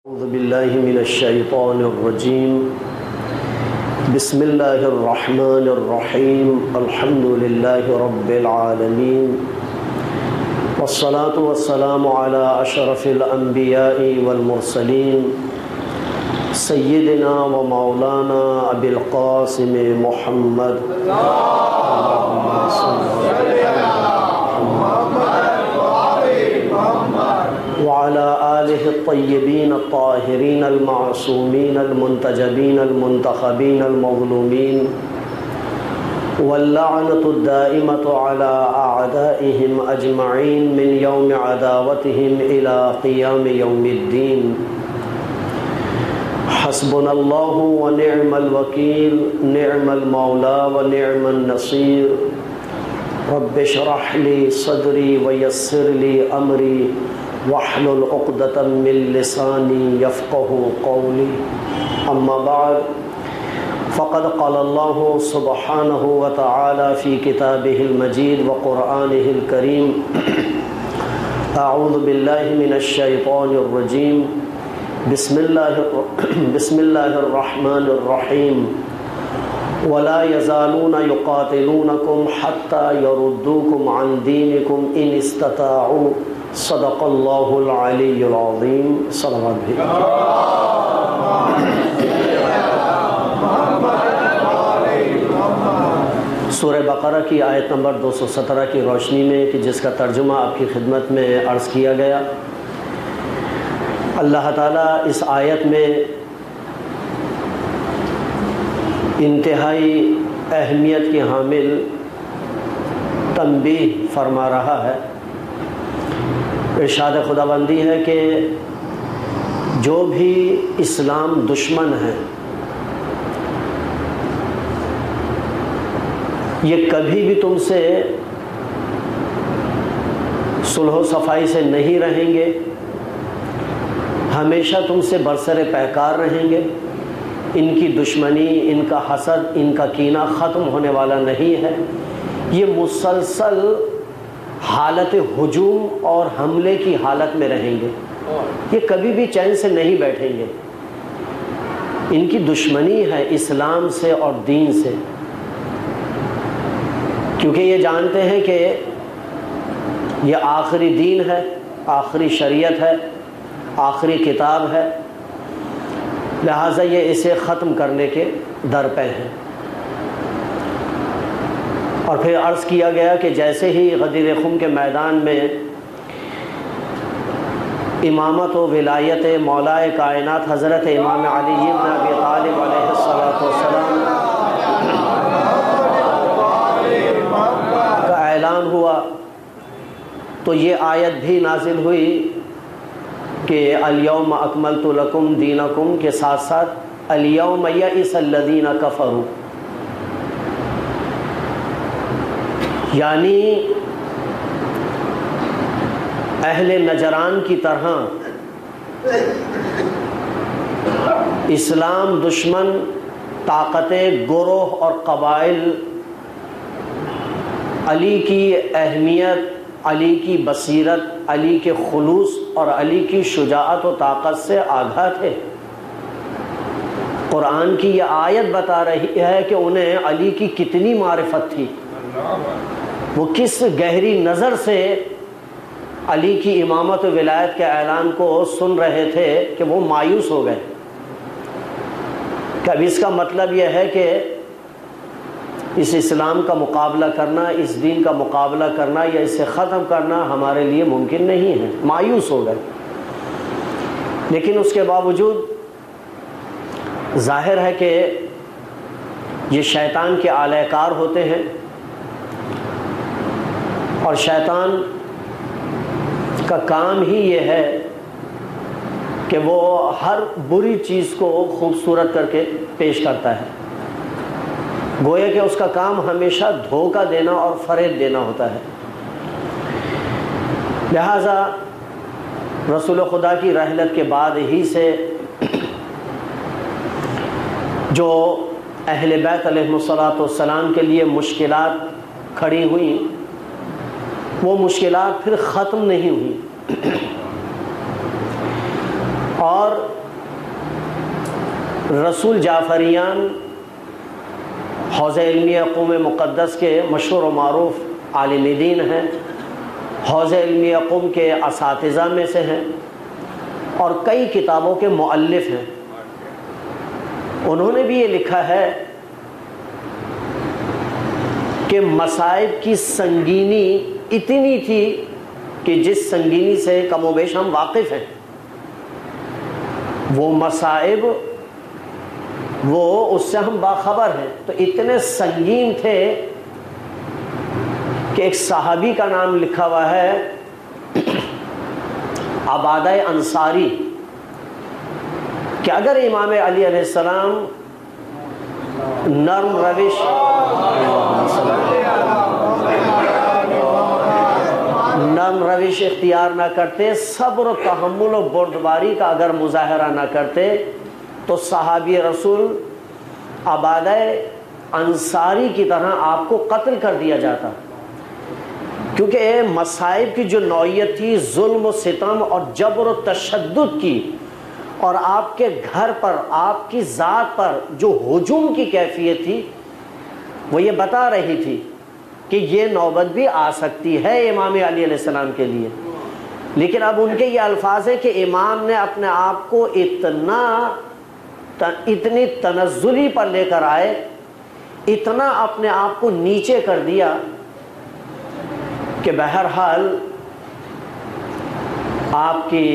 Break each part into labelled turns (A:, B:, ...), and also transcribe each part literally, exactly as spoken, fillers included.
A: اعوذ باللہ من الشیطان الرجیم بسم اللہ الرحمن الرحیم الحمد للہ رب العالمین والصلاة والسلام علی اشرف الانبیاء والمرسلین سیدنا و مولانا ابی القاسم محمد وعلى آلہ الطیبین الطاہرین المعصومین المنتجبین المنتخبین المظلومین واللعنۃ الدائمۃ علی اعدائہم اجمعین من یوم عداوتہم الی قیام یوم الدین حسبنا اللہ ونعم الوکیل نعم المولا ونعم النصیر رب اشرح لی صدری ویسر لی امری واحلل عقدۃ من لسانی یفقهوا قولی اما بعد فقد قال اللہ سبحانہ وتعالی فی کتابہ المجید وقرآنہ الکریم اعوذ باللہ من الشیطان الرجیم بسم اللہ بسم اللہ الرحمن الرحیم ولا يزالون يقاتلونكم حتى يردوكم عن دينكم إن استطاعوا صدق اللہ العلی العظیم صلوات بھی سورہ بقرہ کی آیت نمبر دو سو سترہ کی روشنی میں کہ جس کا ترجمہ آپ کی خدمت میں عرض کیا گیا، اللہ تعالیٰ اس آیت میں انتہائی اہمیت کی حامل تنبیہ فرما رہا ہے۔ ارشاد خداوندی ہے کہ جو بھی اسلام دشمن ہے یہ کبھی بھی تم سے صلح و صفائی سے نہیں رہیں گے، ہمیشہ تم سے برسر پیکار رہیں گے، ان کی دشمنی، ان کا حسد، ان کا کینہ ختم ہونے والا نہیں ہے، یہ مسلسل حالت ہجوم اور حملے کی حالت میں رہیں گے، یہ کبھی بھی چین سے نہیں بیٹھیں گے، ان کی دشمنی ہے اسلام سے اور دین سے، کیونکہ یہ جانتے ہیں کہ یہ آخری دین ہے، آخری شریعت ہے، آخری کتاب ہے، لہٰذا یہ اسے ختم کرنے کے در پہ ہیں۔ اور پھر عرض کیا گیا کہ جیسے ہی غدیر خم کے میدان میں امامت و ولایت مولائے کائنات حضرت امام علی بن ابی طالب علیہ الصلوۃ والسلام کا اعلان ہوا تو یہ آیت بھی نازل ہوئی کہ الیوم اکملت لکم دینکم کے ساتھ ساتھ الیوم یئس الذین کفروا، یعنی اہل نجران کی طرح اسلام دشمن طاقتیں، گروہ اور قبائل علی کی اہمیت، علی کی بصیرت، علی کے خلوص اور علی کی شجاعت و طاقت سے آگاہ تھے۔ قرآن کی یہ آیت بتا رہی ہے کہ انہیں علی کی کتنی معرفت تھی، وہ کس گہری نظر سے علی کی امامت و ولایت کے اعلان کو سن رہے تھے کہ وہ مایوس ہو گئے۔ کہ اب اس کا مطلب یہ ہے کہ اس اسلام کا مقابلہ کرنا، اس دین کا مقابلہ کرنا یا اسے ختم کرنا ہمارے لیے ممکن نہیں ہے، مایوس ہو گئے۔ لیکن اس کے باوجود ظاہر ہے کہ یہ شیطان کے اعلی کار ہوتے ہیں، اور شیطان کا کام ہی یہ ہے کہ وہ ہر بری چیز کو خوبصورت کر کے پیش کرتا ہے، گویا کہ اس کا کام ہمیشہ دھوکہ دینا اور فریب دینا ہوتا ہے۔ لہٰذا رسول خدا کی رحلت کے بعد ہی سے جو اہل بیت علیہ الصلوۃ والسلام کے لیے مشکلات کھڑی ہوئیں، وہ مشکلات پھر ختم نہیں ہوئیں، اور رسول جعفریان حوزہ علمیہ قوم مقدس کے مشہور و معروف عالم دین ہیں، حوزہ علمیہ قوم کے اساتذہ میں سے ہیں اور کئی کتابوں کے مؤلف ہیں۔ انہوں نے بھی یہ لکھا ہے کہ مصائب کی سنگینی اتنی تھی کہ جس سنگینی سے کم و بیش ہم واقف ہیں، وہ مصائب وہ اس سے ہم باخبر ہیں، تو اتنے سنگین تھے کہ ایک صحابی کا نام لکھا ہوا ہے عبادہ انصاری، کہ اگر امام علی علیہ السلام نرم روش نرم روش اختیار نہ کرتے، صبر و تحمل و بردباری کا اگر مظاہرہ نہ کرتے، تو صحابی رسول عبادہ انصاری کی طرح آپ کو قتل کر دیا جاتا، کیونکہ مصائب کی جو نوعیت تھی ظلم و ستم اور جبر و تشدد کی، اور آپ کے گھر پر آپ کی ذات پر جو ہجوم کی کیفیت تھی، وہ یہ بتا رہی تھی کہ یہ نوبت بھی آ سکتی ہے امام علی علیہ السلام کے لیے۔ لیکن اب ان کے یہ الفاظ ہیں کہ امام نے اپنے آپ کو اتنا اتنی تنزلی پر لے کر آئے، اتنا اپنے آپ کو نیچے کر دیا کہ بہرحال آپ کی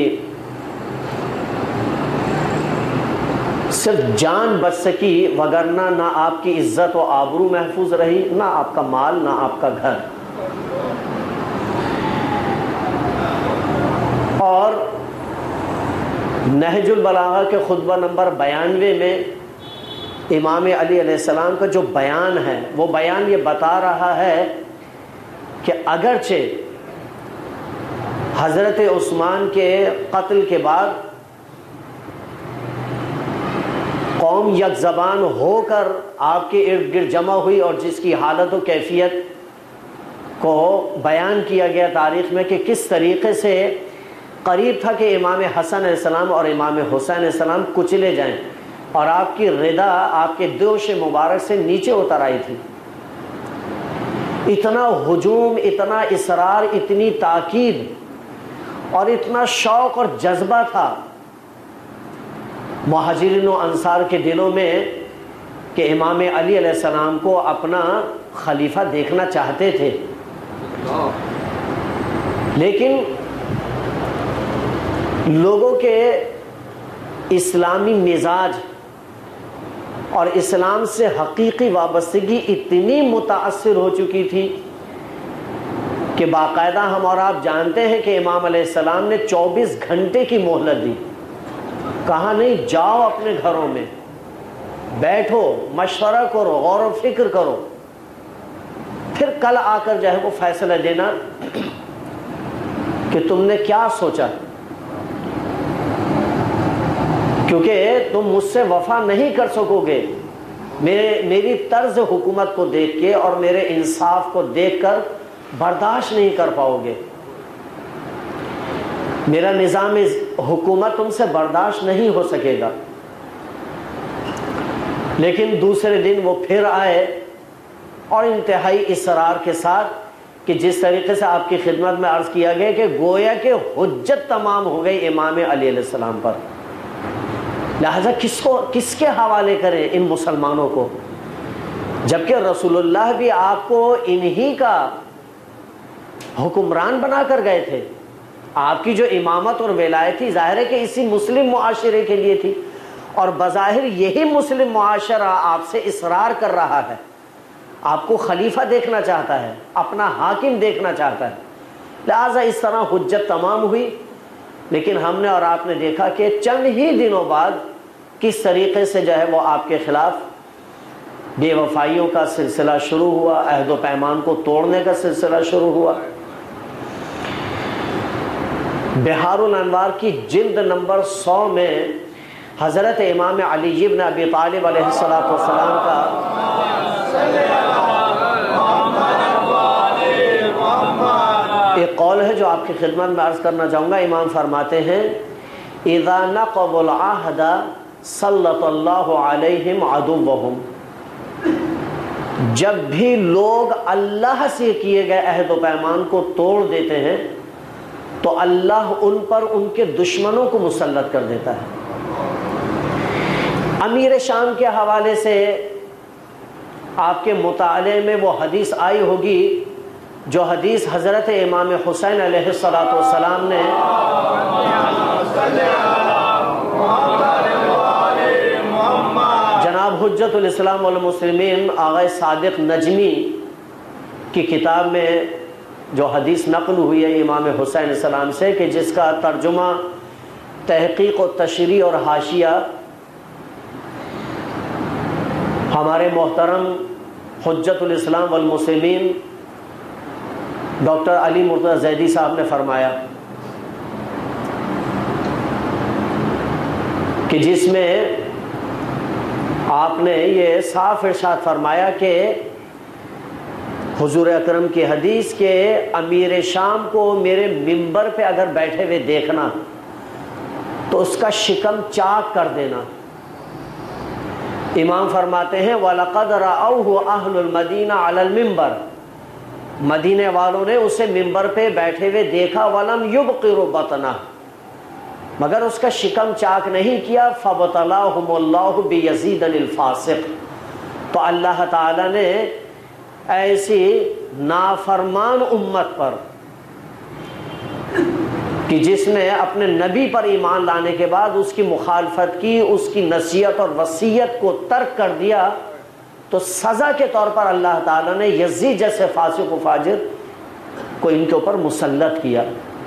A: صرف جان بچ سکی، وگرنہ نہ آپ کی عزت و آبرو محفوظ رہی، نہ آپ کا مال، نہ آپ کا گھر۔ اور نہج البلاغہ کے خطبہ نمبر بیانوے میں امام علی علیہ السلام کا جو بیان ہے، وہ بیان یہ بتا رہا ہے کہ اگرچہ حضرت عثمان کے قتل کے بعد قوم یک زبان ہو کر آپ کے ارد گرد جمع ہوئی اور جس کی حالت و کیفیت کو بیان کیا گیا تاریخ میں کہ کس طریقے سے قریب تھا کہ امام حسن علیہ السلام اور امام حسین علیہ السلام کچلے جائیں، اور آپ کی ردا آپ کے دوش مبارک سے نیچے اتر آئی تھی۔ اتنا ہجوم، اتنا اصرار، اتنی تاکید اور اتنا شوق اور جذبہ تھا مہاجرین و انصار کے دلوں میں کہ امام علی علیہ السلام کو اپنا خلیفہ دیکھنا چاہتے تھے، لیکن لوگوں کے اسلامی مزاج اور اسلام سے حقیقی وابستگی اتنی متاثر ہو چکی تھی کہ باقاعدہ ہم اور آپ جانتے ہیں کہ امام علیہ السلام نے چوبیس گھنٹے کی مہلت دی، کہا نہیں جاؤ اپنے گھروں میں بیٹھو، مشورہ کرو، غور و فکر کرو، پھر کل آ کر جو ہے وہ فیصلہ دینا کہ تم نے کیا سوچا، کیونکہ تم مجھ سے وفا نہیں کر سکو گے میرے میری طرز حکومت کو دیکھ کے اور میرے انصاف کو دیکھ کر برداشت نہیں کر پاؤ گے، میرا نظام حکومت تم سے برداشت نہیں ہو سکے گا۔ لیکن دوسرے دن وہ پھر آئے اور انتہائی اصرار کے ساتھ، کہ جس طریقے سے آپ کی خدمت میں عرض کیا گیا کہ گویا کہ حجت تمام ہو گئی امام علی علیہ السلام پر، لہذا کس کو کس کے حوالے کریں ان مسلمانوں کو، جبکہ رسول اللہ بھی آپ کو انہی کا حکمران بنا کر گئے تھے۔ آپ کی جو امامت اور ولایت تھی ظاہر ہے کہ اسی مسلم معاشرے کے لیے تھی، اور بظاہر یہی مسلم معاشرہ آپ سے اصرار کر رہا ہے، آپ کو خلیفہ دیکھنا چاہتا ہے، اپنا حاکم دیکھنا چاہتا ہے، لہذا اس طرح حجت تمام ہوئی۔ لیکن ہم نے اور آپ نے دیکھا کہ چند ہی دنوں بعد کس طریقے سے جو ہے وہ آپ کے خلاف بے وفائیوں کا سلسلہ شروع ہوا، عہد و پیمان کو توڑنے کا سلسلہ شروع ہوا۔ بہار الانوار کی جلد نمبر سو میں حضرت امام علی بن ابی طالب علیہ الصلوۃ والسلام کا ایک قول ہے جو آپ کی خدمت میں عرض کرنا چاہوں گا۔ امام فرماتے ہیں اذا نقضوا العہد سلط اللہ علیہم عدوہم، جب بھی لوگ اللہ سے کیے گئے عہد و پیمان کو توڑ دیتے ہیں تو اللہ ان پر ان کے دشمنوں کو مسلط کر دیتا ہے۔ امیر شام کے حوالے سے آپ کے مطالعے میں وہ حدیث آئی ہوگی جو حدیث حضرت امام حسین علیہ الصلوۃ والسلام نے جناب حجت الاسلام والمسلمین آغا صادق نجمی کی کتاب میں جو حدیث نقل ہوئی ہے امام حسین علیہ السلام سے، کہ جس کا ترجمہ، تحقیق و تشریح اور حاشیہ ہمارے محترم حجت الاسلام والمسلمین ڈاکٹر علی مرتضی زیدی صاحب نے فرمایا، کہ جس میں آپ نے یہ صاف ارشاد فرمایا کہ حضور اکرم کی حدیث کے امیر شام کو میرے منبر پہ اگر بیٹھے ہوئے دیکھنا تو اس کا شکم چاک کر دینا۔ امام فرماتے ہیں وَلَقَدْ رَأَوْهُ أَهْلُ الْمَدِينَةِ عَلَى الْمِنبَرِ، مدینے والوں نے اسے منبر پہ بیٹھے ہوئے دیکھا، وَلَمْ يُبْقِرُ بَطْنَهُ، مگر اس کا شکم چاک نہیں کیا، فَبْتَلَاهُمُ اللَّهُ بِيَزِيدٍ الْفَاسِقِ، تو اللہ تعالی نے ایسی نافرمان امت پر کہ جس نے اپنے نبی پر ایمان لانے کے بعد اس کی مخالفت کی، اس کی نصیحت اور وصیت کو ترک کر دیا، تو سزا کے طور پر اللہ تعالیٰ نے یزید جیسے فاسق و فاجر کو ان کے اوپر مسلط کیا۔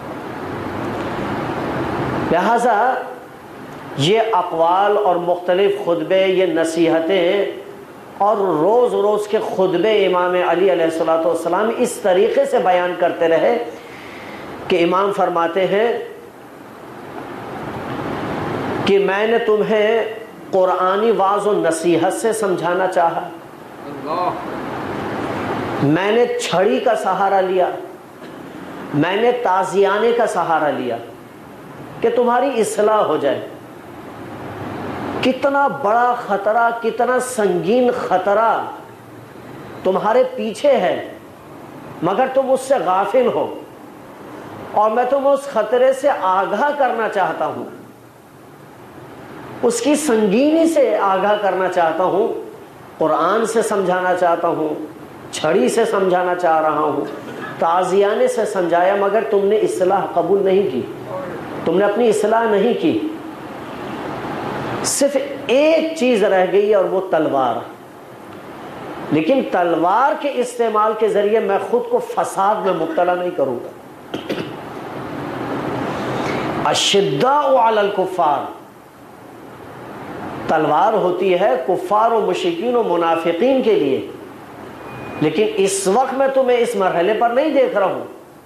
A: لہذا یہ اقوال اور مختلف خطبے، یہ نصیحتیں اور روز روز کے خطبے امام علی علیہ الصلوۃ والسلام اس طریقے سے بیان کرتے رہے کہ امام فرماتے ہیں کہ میں نے تمہیں قرآنی واعظ و نصیحت سے سمجھانا چاہا، میں نے چھڑی کا سہارا لیا، میں نے تازیانے کا سہارا لیا کہ تمہاری اصلاح ہو جائے۔ کتنا بڑا خطرہ، کتنا سنگین خطرہ تمہارے پیچھے ہے، مگر تم اس سے غافل ہو، اور میں تمہیں اس خطرے سے آگاہ کرنا چاہتا ہوں، اس کی سنگینی سے آگاہ کرنا چاہتا ہوں، قرآن سے سمجھانا چاہتا ہوں، چھڑی سے سمجھانا چاہ رہا ہوں، تازیانے سے سمجھایا، مگر تم نے اصلاح قبول نہیں کی، تم نے اپنی اصلاح نہیں کی، صرف ایک چیز رہ گئی اور وہ تلوار۔ لیکن تلوار کے استعمال کے ذریعے میں خود کو فساد میں مبتلا نہیں کروں گا۔ الشداء علی الکفار، تلوار ہوتی ہے کفار و مشرکین و منافقین کے لیے، لیکن اس وقت میں تمہیں اس مرحلے پر نہیں دیکھ رہا ہوں۔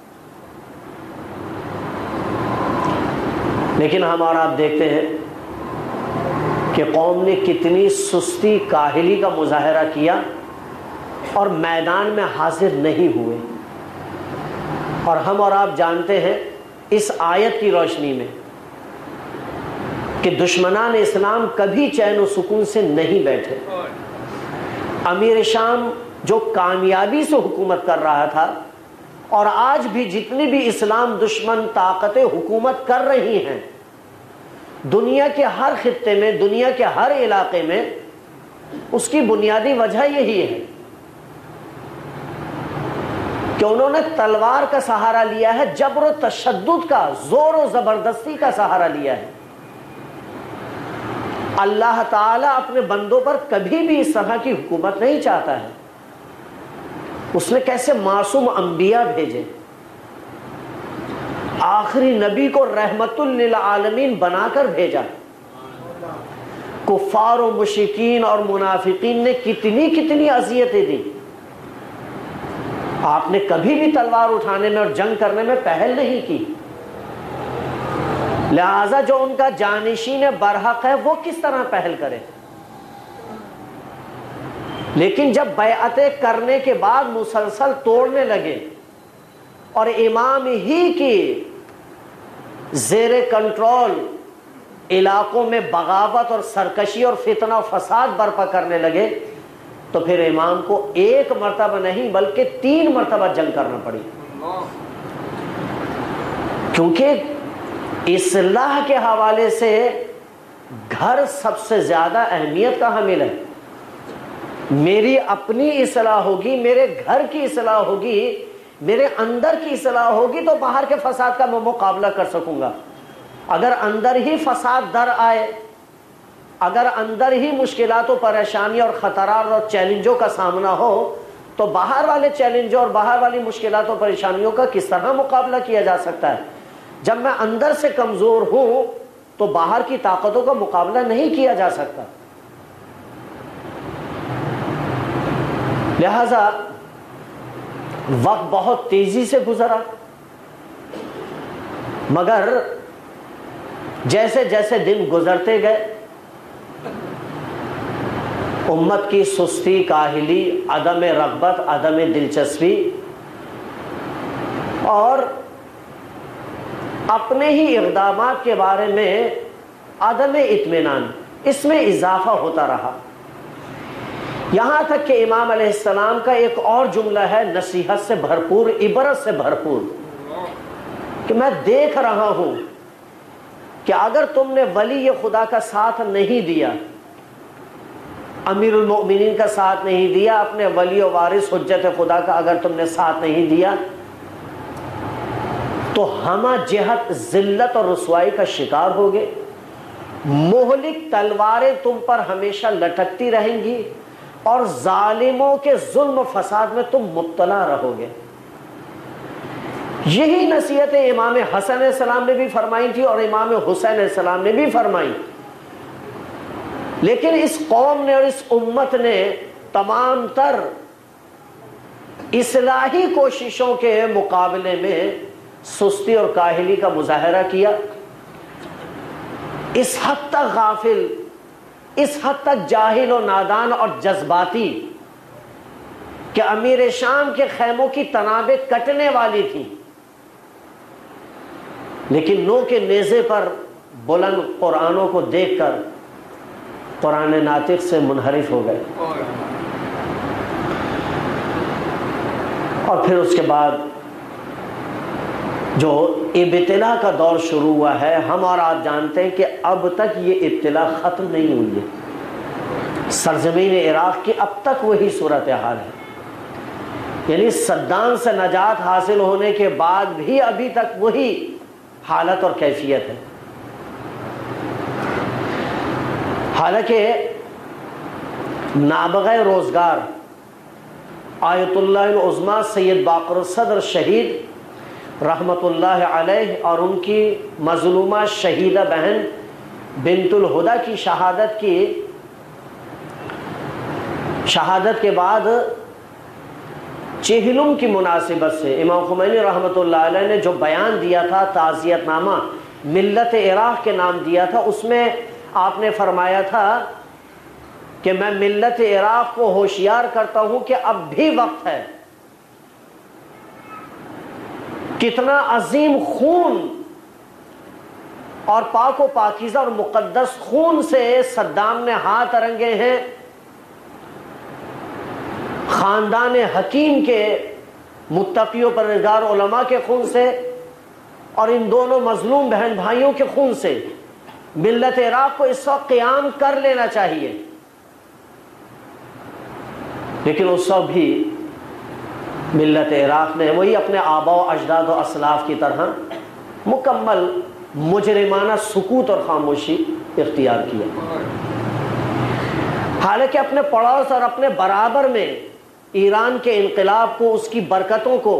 A: لیکن ہم اور آپ دیکھتے ہیں کہ قوم نے کتنی سستی کاہلی کا مظاہرہ کیا اور میدان میں حاضر نہیں ہوئے، اور ہم اور آپ جانتے ہیں اس آیت کی روشنی میں کہ دشمنان اسلام کبھی چین و سکون سے نہیں بیٹھے۔ امیر شام جو کامیابی سے حکومت کر رہا تھا، اور آج بھی جتنی بھی اسلام دشمن طاقتیں حکومت کر رہی ہیں دنیا کے ہر خطے میں، دنیا کے ہر علاقے میں، اس کی بنیادی وجہ یہی ہے کہ انہوں نے تلوار کا سہارا لیا ہے، جبر و تشدد کا، زور و زبردستی کا سہارا لیا ہے۔ اللہ تعالیٰ اپنے بندوں پر کبھی بھی اس طرح کی حکومت نہیں چاہتا ہے۔ اس نے کیسے معصوم انبیاء بھیجے، آخری نبی کو رحمت للعالمین بنا کر بھیجا، کفار و مشرکین اور منافقین نے کتنی کتنی اذیتیں دی، آپ نے کبھی بھی تلوار اٹھانے میں اور جنگ کرنے میں پہل نہیں کی۔ لہذا جو ان کا جانشین برحق ہے وہ کس طرح پہل کرے؟ لیکن جب بیعتیں کرنے کے بعد مسلسل توڑنے لگے اور امام ہی کی زیر کنٹرول علاقوں میں بغاوت اور سرکشی اور فتنہ و فساد برپا کرنے لگے تو پھر امام کو ایک مرتبہ نہیں بلکہ تین مرتبہ جنگ کرنا پڑی، کیونکہ اصلاح کے حوالے سے گھر سب سے زیادہ اہمیت کا حامل ہے۔ میری اپنی اصلاح ہوگی، میرے گھر کی اصلاح ہوگی، میرے اندر کی اصلاح ہوگی تو باہر کے فساد کا میں مقابلہ کر سکوں گا۔ اگر اندر ہی فساد در آئے، اگر اندر ہی مشکلات و پریشانی اور خطرات اور چیلنجوں کا سامنا ہو تو باہر والے چیلنجوں اور باہر والی مشکلات و پریشانیوں کا کس طرح مقابلہ کیا جا سکتا ہے؟ جب میں اندر سے کمزور ہوں تو باہر کی طاقتوں کا مقابلہ نہیں کیا جا سکتا۔ لہذا وقت بہت تیزی سے گزرا، مگر جیسے جیسے دن گزرتے گئے امت کی سستی، کاہلی، عدم رغبت، عدم دلچسپی اور اپنے ہی اقدامات کے بارے میں عدم اطمینان، اس میں اضافہ ہوتا رہا، یہاں تک کہ امام علیہ السلام کا ایک اور جملہ ہے نصیحت سے بھرپور، عبرت سے بھرپور، کہ میں دیکھ رہا ہوں کہ اگر تم نے ولی خدا کا ساتھ نہیں دیا، امیر المؤمنین کا ساتھ نہیں دیا، اپنے ولی و وارث حجت خدا کا اگر تم نے ساتھ نہیں دیا تو ہمہ جہت ذلت اور رسوائی کا شکار ہوگے، مہلک تلواریں تم پر ہمیشہ لٹکتی رہیں گی اور ظالموں کے ظلم و فساد میں تم مبتلا رہو گے۔ یہی نصیحت امام حسن علیہ السلام نے بھی فرمائی تھی اور امام حسین علیہ السلام نے بھی فرمائی، لیکن اس قوم نے اور اس امت نے تمام تر اصلاحی کوششوں کے مقابلے میں سستی اور کاہلی کا مظاہرہ کیا، اس حد تک غافل، اس حد تک جاہل و نادان اور جذباتی کہ امیر شام کے خیموں کی تنابیں کٹنے والی تھی، لیکن نو کے نیزے پر بلند قرآنوں کو دیکھ کر قرآن ناطق سے منحرف ہو گئے۔ اور پھر اس کے بعد جو ابتلا کا دور شروع ہوا ہے، ہم اور آپ جانتے ہیں کہ اب تک یہ ابتلا ختم نہیں ہوئی ہے، سرزمین عراق کی اب تک وہی صورتحال ہے، یعنی صدام سے نجات حاصل ہونے کے بعد بھی ابھی تک وہی حالت اور کیفیت ہے۔ حالانکہ نابغہ روزگار آیت اللہ العظمیٰ سید باقر الصدر شہید رحمت اللہ علیہ اور ان کی مظلومہ شہیدہ بہن بنت الہدیٰ کی شہادت کی شہادت کے بعد چہلم کی مناسبت سے امام خمینی رحمت اللہ علیہ نے جو بیان دیا تھا، تعزیت نامہ ملت عراق کے نام دیا تھا، اس میں آپ نے فرمایا تھا کہ میں ملت عراق کو ہوشیار کرتا ہوں کہ اب بھی وقت ہے، کتنا عظیم خون اور پاک و پاکیزہ اور مقدس خون سے صدام نے ہاتھ رنگے ہیں، خاندان حکیم کے متقی و پرہیزگار علماء کے خون سے اور ان دونوں مظلوم بہن بھائیوں کے خون سے ملت عراق کو اس وقت قیام کر لینا چاہیے، لیکن اس وقت بھی ملت عراق نے وہی اپنے آباء و اجداد و اسلاف کی طرح مکمل مجرمانہ سکوت اور خاموشی اختیار کیا، حالانکہ اپنے پڑوس اور اپنے برابر میں ایران کے انقلاب کو، اس کی برکتوں کو،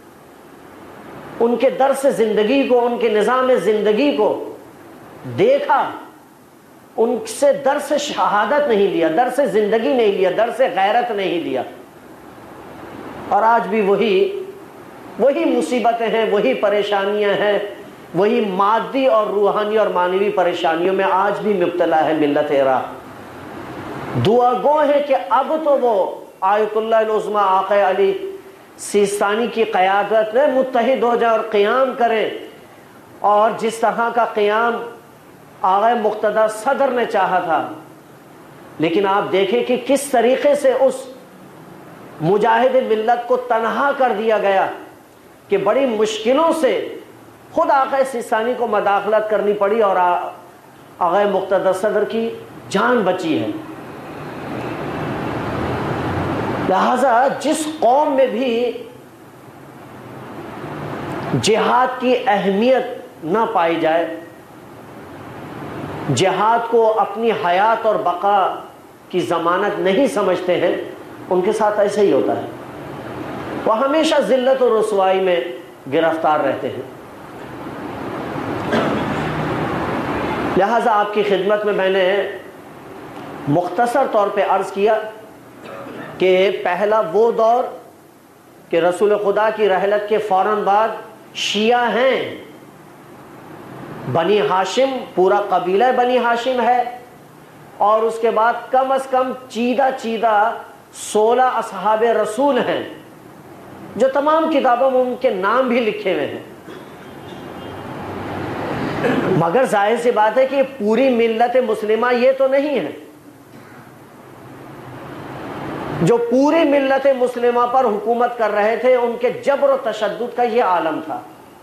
A: ان کے درس زندگی کو، ان کے نظام زندگی کو دیکھا، ان سے درس شہادت نہیں لیا، درس زندگی نہیں لیا، درس غیرت نہیں لیا، اور آج بھی وہی وہی مصیبتیں ہیں، وہی پریشانیاں ہیں، وہی مادی اور روحانی اور معنوی پریشانیوں میں آج بھی مبتلا ہے ملت عراق۔ دعا گو ہے کہ اب تو وہ آیت اللہ العظمیٰ آقا علی سیستانی کی قیادت میں متحد ہو جائے اور قیام کریں، اور جس طرح کا قیام آغا مقتدی صدر نے چاہا تھا، لیکن آپ دیکھیں کہ کس طریقے سے اس مجاہد ملت کو تنہا کر دیا گیا کہ بڑی مشکلوں سے خود آقا سیستانی کو مداخلت کرنی پڑی اور آغا مقتدی صدر کی جان بچی ہے۔ لہذا جس قوم میں بھی جہاد کی اہمیت نہ پائی جائے، جہاد کو اپنی حیات اور بقا کی ضمانت نہیں سمجھتے ہیں، ان کے ساتھ ایسے ہی ہوتا ہے، وہ ہمیشہ ذلت اور رسوائی میں گرفتار رہتے ہیں۔ لہٰذا آپ کی خدمت میں میں نے مختصر طور پہ عرض کیا کہ پہلا وہ دور کہ رسول خدا کی رحلت کے فوراً بعد شیعہ ہیں، بنی ہاشم، پورا قبیلہ بنی ہاشم ہے، اور اس کے بعد کم از کم چیدہ چیدہ سولہ اصحاب رسول ہیں جو تمام کتابوں میں ان کے نام بھی لکھے ہوئے ہیں۔ مگر ظاہر سی بات ہے کہ پوری ملت مسلمہ یہ تو نہیں ہے۔ جو پوری ملت مسلمہ پر حکومت کر رہے تھے ان کے جبر و تشدد کا یہ عالم تھا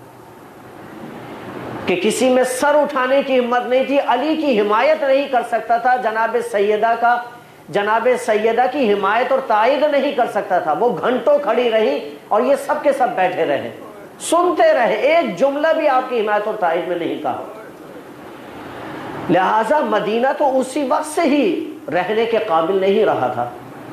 A: کہ کسی میں سر اٹھانے کی ہمت نہیں تھی، علی کی حمایت نہیں کر سکتا تھا، جناب سیدہ کا جناب سیدہ کی حمایت اور تائید نہیں کر سکتا تھا، وہ گھنٹوں کھڑی رہی اور یہ سب کے سب بیٹھے رہے، سنتے رہے، ایک جملہ بھی آپ کی حمایت اور تائید میں نہیں کہا۔ لہٰذا مدینہ تو اسی وقت سے ہی رہنے کے قابل نہیں رہا تھا،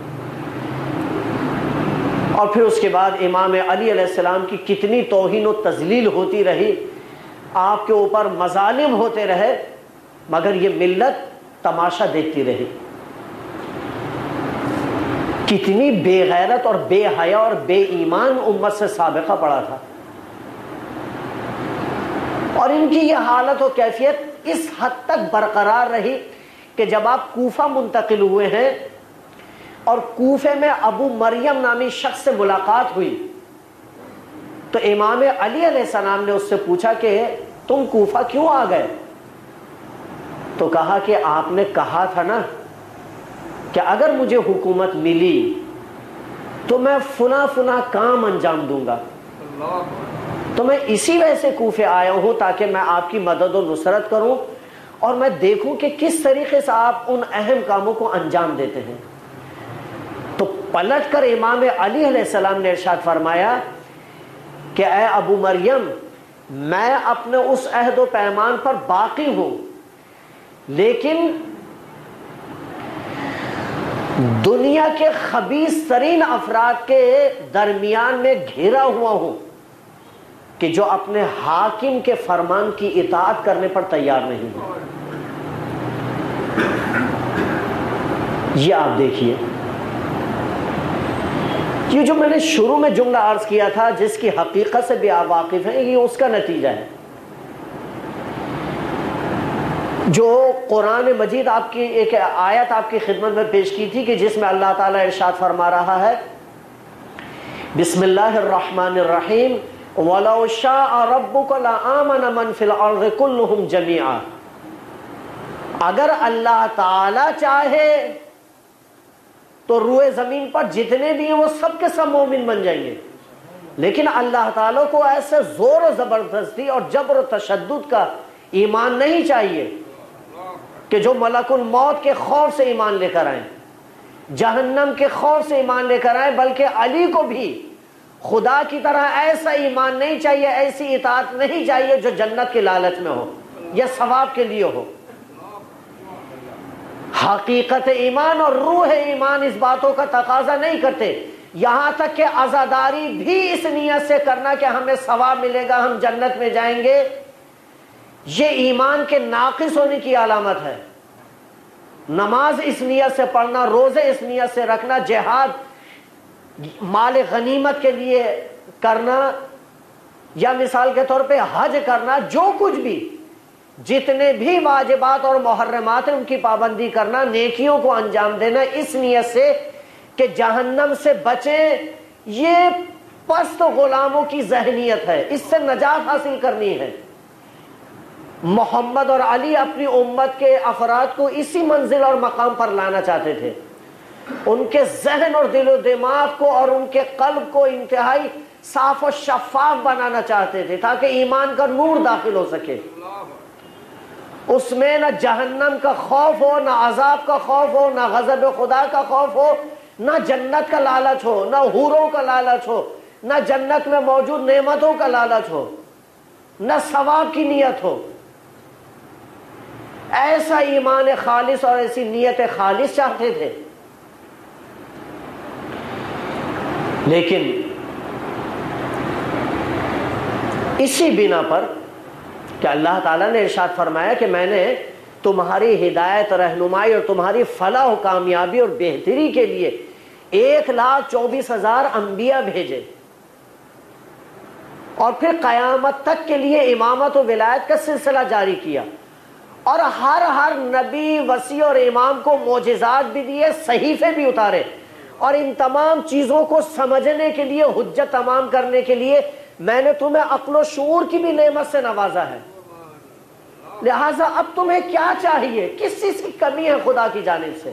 A: اور پھر اس کے بعد امام علی علیہ السلام کی کتنی توہین و تذلیل ہوتی رہی، آپ کے اوپر مظالم ہوتے رہے، مگر یہ ملت تماشا دیکھتی رہی۔ کتنی بے غیرت اور بے حیا اور بے ایمان امت سے سابقہ پڑا تھا، اور ان کی یہ حالت و کیفیت اس حد تک برقرار رہی کہ جب آپ کوفہ منتقل ہوئے ہیں اور کوفے میں ابو مریم نامی شخص سے ملاقات ہوئی تو امام علی علیہ السلام نے اس سے پوچھا کہ تم کوفہ کیوں آ گئے؟ تو کہا کہ آپ نے کہا تھا نا کہ اگر مجھے حکومت ملی تو میں فلاں فلاں کام انجام دوں گا، تو میں اسی وجہ سے کوفے آیا ہوں تاکہ میں آپ کی مدد و نصرت کروں اور میں دیکھوں کہ کس طریقے سے آپ ان اہم کاموں کو انجام دیتے ہیں۔ تو پلٹ کر امام علی علیہ السلام نے ارشاد فرمایا کہ اے ابو مریم، میں اپنے اس عہد و پیمان پر باقی ہوں، لیکن دنیا کے خبیث ترین افراد کے درمیان میں گھرا ہوا ہوں کہ جو اپنے حاکم کے فرمان کی اطاعت کرنے پر تیار نہیں ہے۔ یہ آپ دیکھیے، یہ جو میں نے شروع میں جملہ عرض کیا تھا جس کی حقیقت سے بھی آپ واقف ہیں، یہ اس کا نتیجہ ہے۔ جو قرآن مجید آپ کی ایک آیت آپ کی خدمت میں پیش کی تھی کہ جس میں اللہ تعالیٰ ارشاد فرما رہا ہے، بسم اللہ الرحمن الرحیم وَلَوْ شَاءَ رَبُّكَ لَآمَنَ مَنْ فِي الْأَرْضِ كُلُّهُمْ جَمِيعًا، اگر اللہ تعالیٰ چاہے تو روئے زمین پر جتنے بھی ہیں وہ سب کے سب مومن بن جائیں گے، لیکن اللہ تعالیٰ کو ایسے زور و زبردستی اور جبر و تشدد کا ایمان نہیں چاہیے کہ جو ملک الموت کے خوف سے ایمان لے کر آئیں، جہنم کے خوف سے ایمان لے کر آئیں، بلکہ علی کو بھی خدا کی طرح ایسا ایمان نہیں چاہیے، ایسی اطاعت نہیں چاہیے جو جنت کے لالچ میں ہو یا ثواب کے لیے ہو۔ حقیقت ایمان اور روح ایمان اس باتوں کا تقاضا نہیں کرتے، یہاں تک کہ عزاداری بھی اس نیت سے کرنا کہ ہمیں ثواب ملے گا، ہم جنت میں جائیں گے، یہ ایمان کے ناقص ہونے کی علامت ہے۔ نماز اس نیت سے پڑھنا، روزے اس نیت سے رکھنا، جہاد مال غنیمت کے لیے کرنا، یا مثال کے طور پہ حج کرنا، جو کچھ بھی جتنے بھی واجبات اور محرمات ہیں ان کی پابندی کرنا، نیکیوں کو انجام دینا اس نیت سے کہ جہنم سے بچیں، یہ پست غلاموں کی ذہنیت ہے، اس سے نجات حاصل کرنی ہے۔ محمد اور علی اپنی امت کے افراد کو اسی منزل اور مقام پر لانا چاہتے تھے. ان کے ذہن اور دل و دماغ کو اور ان کے قلب کو انتہائی صاف و شفاف بنانا چاہتے تھے تاکہ ایمان کا نور داخل ہو سکے. اس میں نہ جہنم کا خوف ہو، نہ عذاب کا خوف ہو، نہ غضب خدا کا خوف ہو، نہ جنت کا لالچ ہو، نہ حوروں کا لالچ ہو، نہ جنت میں موجود نعمتوں کا لالچ ہو، نہ ثواب کی نیت ہو. ایسا ایمان خالص اور ایسی نیت خالص چاہتے تھے. لیکن اسی بنا پر کہ اللہ تعالیٰ نے ارشاد فرمایا کہ میں نے تمہاری ہدایت، رہنمائی اور تمہاری فلاح و کامیابی اور بہتری کے لیے ایک لاکھ چوبیس ہزار انبیاء بھیجے، اور پھر قیامت تک کے لیے امامت و ولایت کا سلسلہ جاری کیا، اور ہر ہر نبی، وصی اور امام کو معجزات بھی دیے، صحیفے بھی اتارے، اور ان تمام چیزوں کو سمجھنے کے لیے، حجت تمام کرنے کے لیے میں نے تمہیں عقل و شعور کی بھی نعمت سے نوازا ہے. لہٰذا اب تمہیں کیا چاہیے؟ کس چیز کی کمی ہے خدا کی جانب سے؟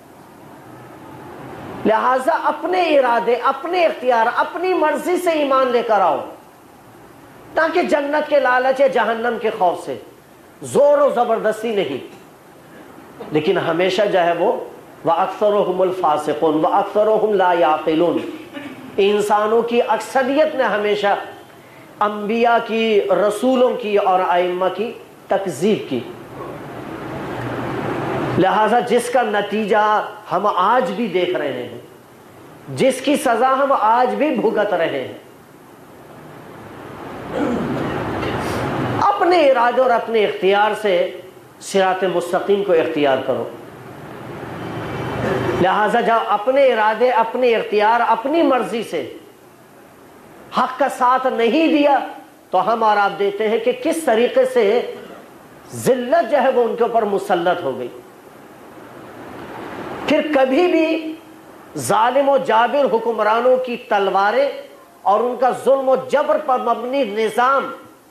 A: لہٰذا اپنے ارادے، اپنے اختیار، اپنی مرضی سے ایمان لے کر آؤ، تاکہ جنت کے لالچ، جہنم کے خوف سے، زور و زبردستی نہیں. لیکن ہمیشہ جو ہے وہ وَأَكْثَرُهُمُ الْفَاسِقُونَ وَأَكْثَرُهُمْ لَا يَعْقِلُونَ، انسانوں کی اکثریت نے ہمیشہ انبیاء کی، رسولوں کی اور ائمہ کی تکذیب کی. لہذا جس کا نتیجہ ہم آج بھی دیکھ رہے ہیں، جس کی سزا ہم آج بھی بھگت رہے ہیں. اپنے ارادے اور اپنے اختیار سے صراط مستقیم کو اختیار کرو. لہذا جب اپنے ارادے، اپنے اختیار، اپنی مرضی سے حق کا ساتھ نہیں دیا تو ہم اور آپ دیکھتے ہیں کہ کس طریقے سے ذلت جو ہے وہ ان کے اوپر مسلط ہو گئی. پھر کبھی بھی ظالم و جابر حکمرانوں کی تلواریں اور ان کا ظلم و جبر پر مبنی نظام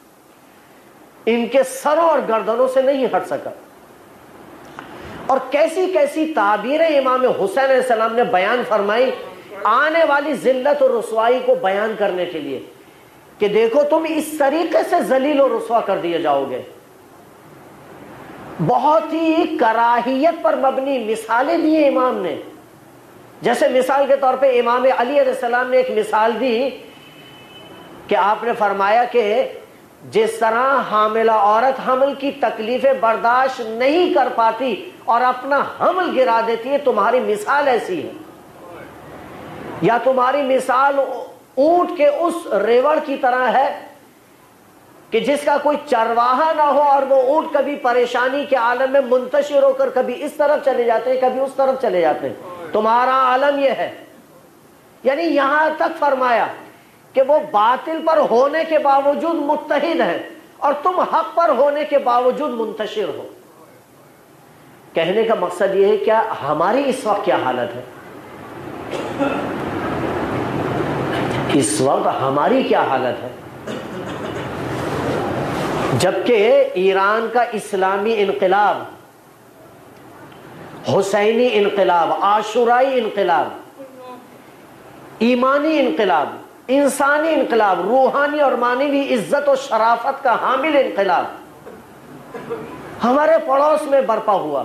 A: ان کے سروں اور گردنوں سے نہیں ہٹ سکا. اور کیسی کیسی تعبیریں امام حسین علیہ السلام نے بیان فرمائی آنے والی ذلت اور رسوائی کو بیان کرنے کے لیے کہ دیکھو تم اس طریقے سے ذلیل و رسوا کر دیے جاؤ گے. بہت ہی کراہیت پر مبنی مثالیں دی ہیں امام نے. جیسے مثال کے طور پہ امام علی علیہ السلام نے ایک مثال دی کہ آپ نے فرمایا کہ جس طرح حاملہ عورت حمل کی تکلیفیں برداشت نہیں کر پاتی اور اپنا حمل گرا دیتی ہے، تمہاری مثال ایسی ہے. یا تمہاری مثال اونٹ کے اس ریوڑ کی طرح ہے کہ جس کا کوئی چرواہا نہ ہو اور وہ اونٹ کبھی پریشانی کے عالم میں منتشر ہو کر کبھی اس طرف چلے جاتے ہیں، کبھی اس طرف چلے جاتے ہیں. تمہارا عالم یہ ہے. یعنی یہاں تک فرمایا کہ وہ باطل پر ہونے کے باوجود متحد ہیں اور تم حق پر ہونے کے باوجود منتشر ہو. کہنے کا مقصد یہ ہے کیا ہماری اس وقت کیا حالت ہے؟ اس وقت ہماری کیا حالت ہے؟ جبکہ ایران کا اسلامی انقلاب، حسینی انقلاب، عاشورائی انقلاب، ایمانی انقلاب، انسانی انقلاب، روحانی اور معنوی عزت و شرافت کا حامل انقلاب ہمارے پڑوس میں برپا ہوا.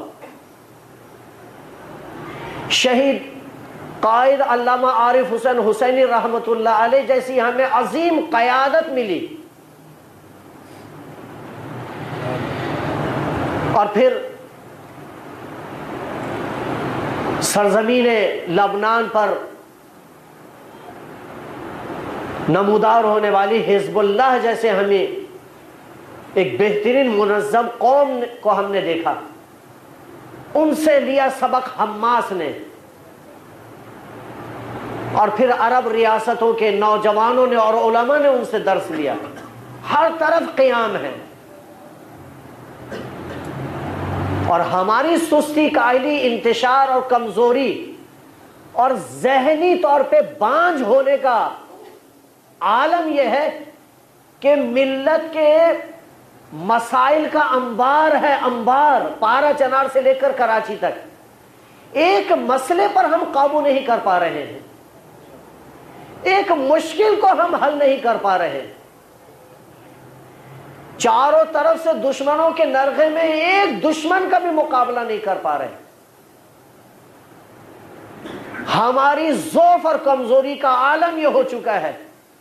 A: شہید قائد علامہ عارف حسین حسینی رحمت اللہ علیہ جیسی ہمیں عظیم قیادت ملی، اور پھر سرزمین لبنان پر نمودار ہونے والی حزب اللہ جیسے ہمیں ایک بہترین منظم قوم کو ہم نے دیکھا. ان سے لیا سبق حماس نے، اور پھر عرب ریاستوں کے نوجوانوں نے اور علماء نے ان سے درس لیا. ہر طرف قیام ہے، اور ہماری سستی، کاہلی، انتشار اور کمزوری اور ذہنی طور پہ بانجھ ہونے کا عالم یہ ہے کہ ملت کے مسائل کا انبار ہے، انبار، پارا چنار سے لے کر کراچی تک۔ ایک مسئلے پر ہم قابو نہیں کر پا رہے ہیں، ایک مشکل کو ہم حل نہیں کر پا رہے، چاروں طرف سے دشمنوں کے نرغے میں ایک دشمن کا بھی مقابلہ نہیں کر پا رہے۔ ہماری ضعف اور کمزوری کا عالم یہ ہو چکا ہے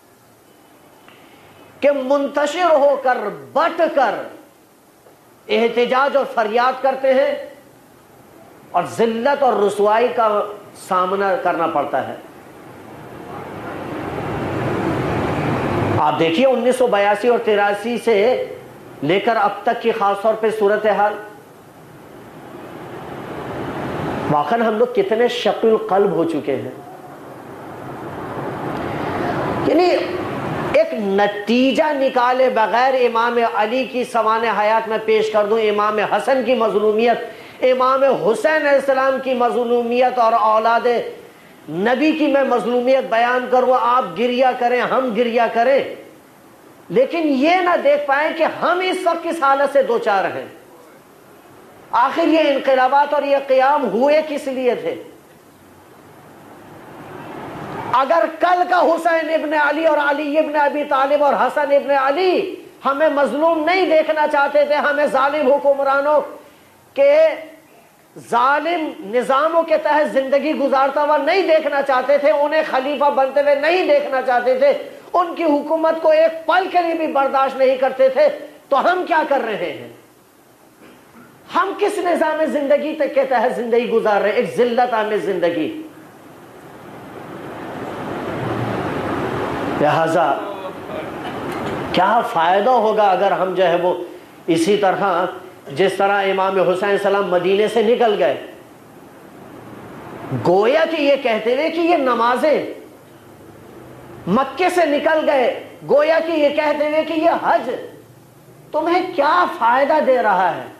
A: کہ منتشر ہو کر، بٹ کر احتجاج اور فریاد کرتے ہیں اور ذلت اور رسوائی کا سامنا کرنا پڑتا ہے۔ آپ دیکھیے انیس سو بیاسی اور تراسی سے لے کر اب تک کی خاص طور پہ صورتحال، واقعاً ہم لوگ کتنے شق القلب ہو چکے ہیں۔ یعنی ایک نتیجہ نکالے بغیر امام علی کی سوانح حیات میں پیش کر دوں، امام حسن کی مظلومیت، امام حسین علیہ السلام کی مظلومیت اور اولاد نبی کی میں مظلومیت بیان کروں، آپ گریہ کریں، ہم گریہ کریں، لیکن یہ نہ دیکھ پائیں کہ ہم اس وقت کس حالت سے دوچار ہیں۔ آخر یہ انقلابات اور یہ قیام ہوئے کس لیے تھے؟ اگر کل کا حسین ابن علی اور علی ابن ابی طالب اور حسن ابن علی ہمیں مظلوم نہیں دیکھنا چاہتے تھے، ہمیں ظالم حکمرانوں کے ظالم نظاموں کے تحت زندگی گزارتا ہوا نہیں دیکھنا چاہتے تھے، انہیں خلیفہ بنتے ہوئے نہیں دیکھنا چاہتے تھے، ان کی حکومت کو ایک پل کے لیے بھی برداشت نہیں کرتے تھے، تو ہم کیا کر رہے ہیں؟ ہم کس نظام زندگی کے تحت زندگی گزار رہے ہیں؟ ایک ذلت آمیز زندگی۔ لہذا کیا فائدہ ہوگا اگر ہم جو ہے وہ اسی طرح جس طرح امام حسین السلام مدینے سے نکل گئے، گویا کہ یہ کہتے ہوئے کہ یہ نمازیں، مکے سے نکل گئے گویا کہ یہ کہتے ہوئے کہ یہ حج تمہیں کیا فائدہ دے رہا ہے؟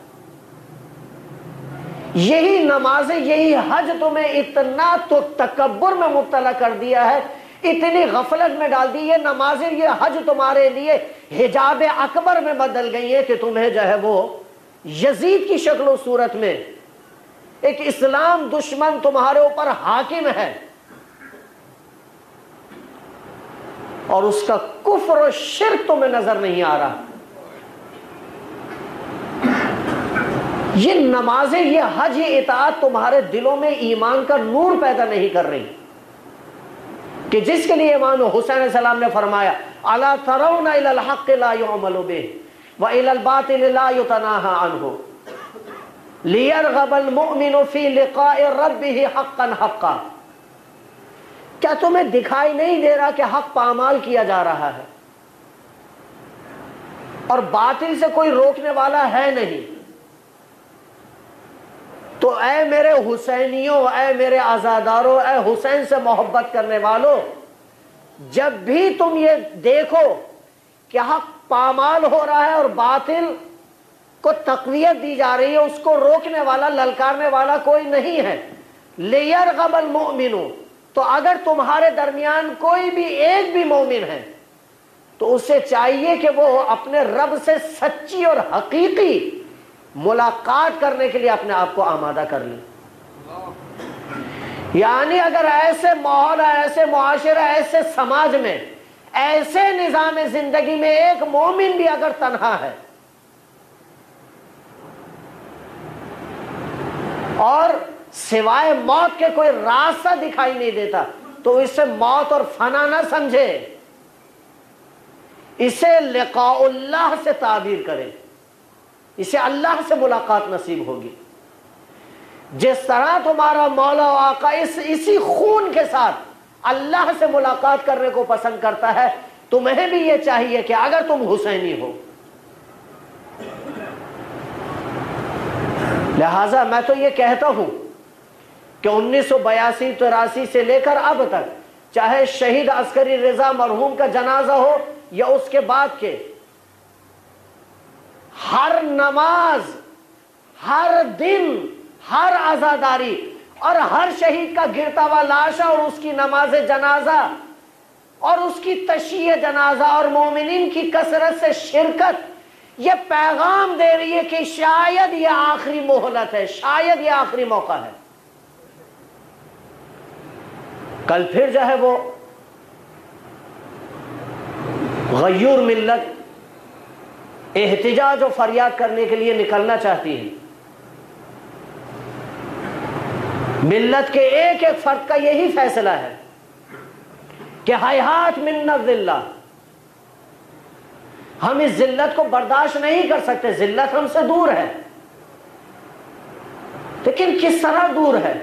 A: یہی نمازیں، یہی حج تمہیں اتنا تو تکبر میں مبتلا کر دیا ہے، اتنی غفلت میں ڈال دی، یہ نمازیں، یہ حج تمہارے لیے حجاب اکبر میں بدل گئی ہے کہ تمہیں جو ہے وہ یزید کی شکل و صورت میں ایک اسلام دشمن تمہارے اوپر حاکم ہے، اور اس کا کفر و شرک تمہیں نظر نہیں آ رہا۔ یہ نمازیں، یہ حج، یہ اطاعت تمہارے دلوں میں ایمان کا نور پیدا نہیں کر رہی، کہ جس کے لیے امام حسین علیہ السلام نے فرمایا الا ترون الى الحق لا يعمل به والى الباطل لا يتناهى عنه ليرغب المؤمن في لقاء ربه حقا حقا۔ کیا تمہیں دکھائی نہیں دے رہا کہ حق پامال کیا جا رہا ہے اور باطل سے کوئی روکنے والا ہے نہیں؟ تو اے میرے حسینیوں، اے میرے عزاداروں، اے حسین سے محبت کرنے والوں، جب بھی تم یہ دیکھو کہ حق پامال ہو رہا ہے اور باطل کو تقویت دی جا رہی ہے، اس کو روکنے والا، للکارنے والا کوئی نہیں ہے، لِيَرْغَبَ الْمُؤْمِنُ، تو اگر تمہارے درمیان کوئی بھی ایک بھی مومن ہے تو اسے چاہیے کہ وہ اپنے رب سے سچی اور حقیقی ملاقات کرنے کے لیے اپنے آپ کو آمادہ کر لیں۔ یعنی اگر ایسے ماحول، ایسے معاشرہ، ایسے سماج میں، ایسے نظام زندگی میں ایک مومن بھی اگر تنہا ہے اور سوائے موت کے کوئی راستہ دکھائی نہیں دیتا، تو اسے موت اور فنا نہ سمجھے، اسے لقاء اللہ سے تعبیر کرے، اسے اللہ سے ملاقات نصیب ہوگی۔ جس طرح تمہارا مولا و آقا اس اسی خون کے ساتھ اللہ سے ملاقات کرنے کو پسند کرتا ہے، تمہیں بھی یہ چاہیے کہ اگر تم حسینی ہو۔ لہذا میں تو یہ کہتا ہوں کہ انیس سو بیاسی تراسی سے لے کر اب تک، چاہے شہید عسکری رضا مرحوم کا جنازہ ہو یا اس کے بعد کے، ہر نماز، ہر دن، ہر عزاداری اور ہر شہید کا گرتا ہوا لاشا اور اس کی نماز جنازہ اور اس کی تشییع جنازہ اور مومنین کی کثرت سے شرکت، یہ پیغام دے رہی ہے کہ شاید یہ آخری مہلت ہے، شاید یہ آخری موقع ہے. کل پھر جو ہے وہ غیور ملت احتجاج و فریاد کرنے کے لیے نکلنا چاہتی ہے. ملت کے ایک ایک فرد کا یہی فیصلہ ہے کہ ہیہات منا الذلہ، ہم اس ذلت کو برداشت نہیں کر سکتے، ذلت ہم سے دور ہے. لیکن کس طرح دور ہے؟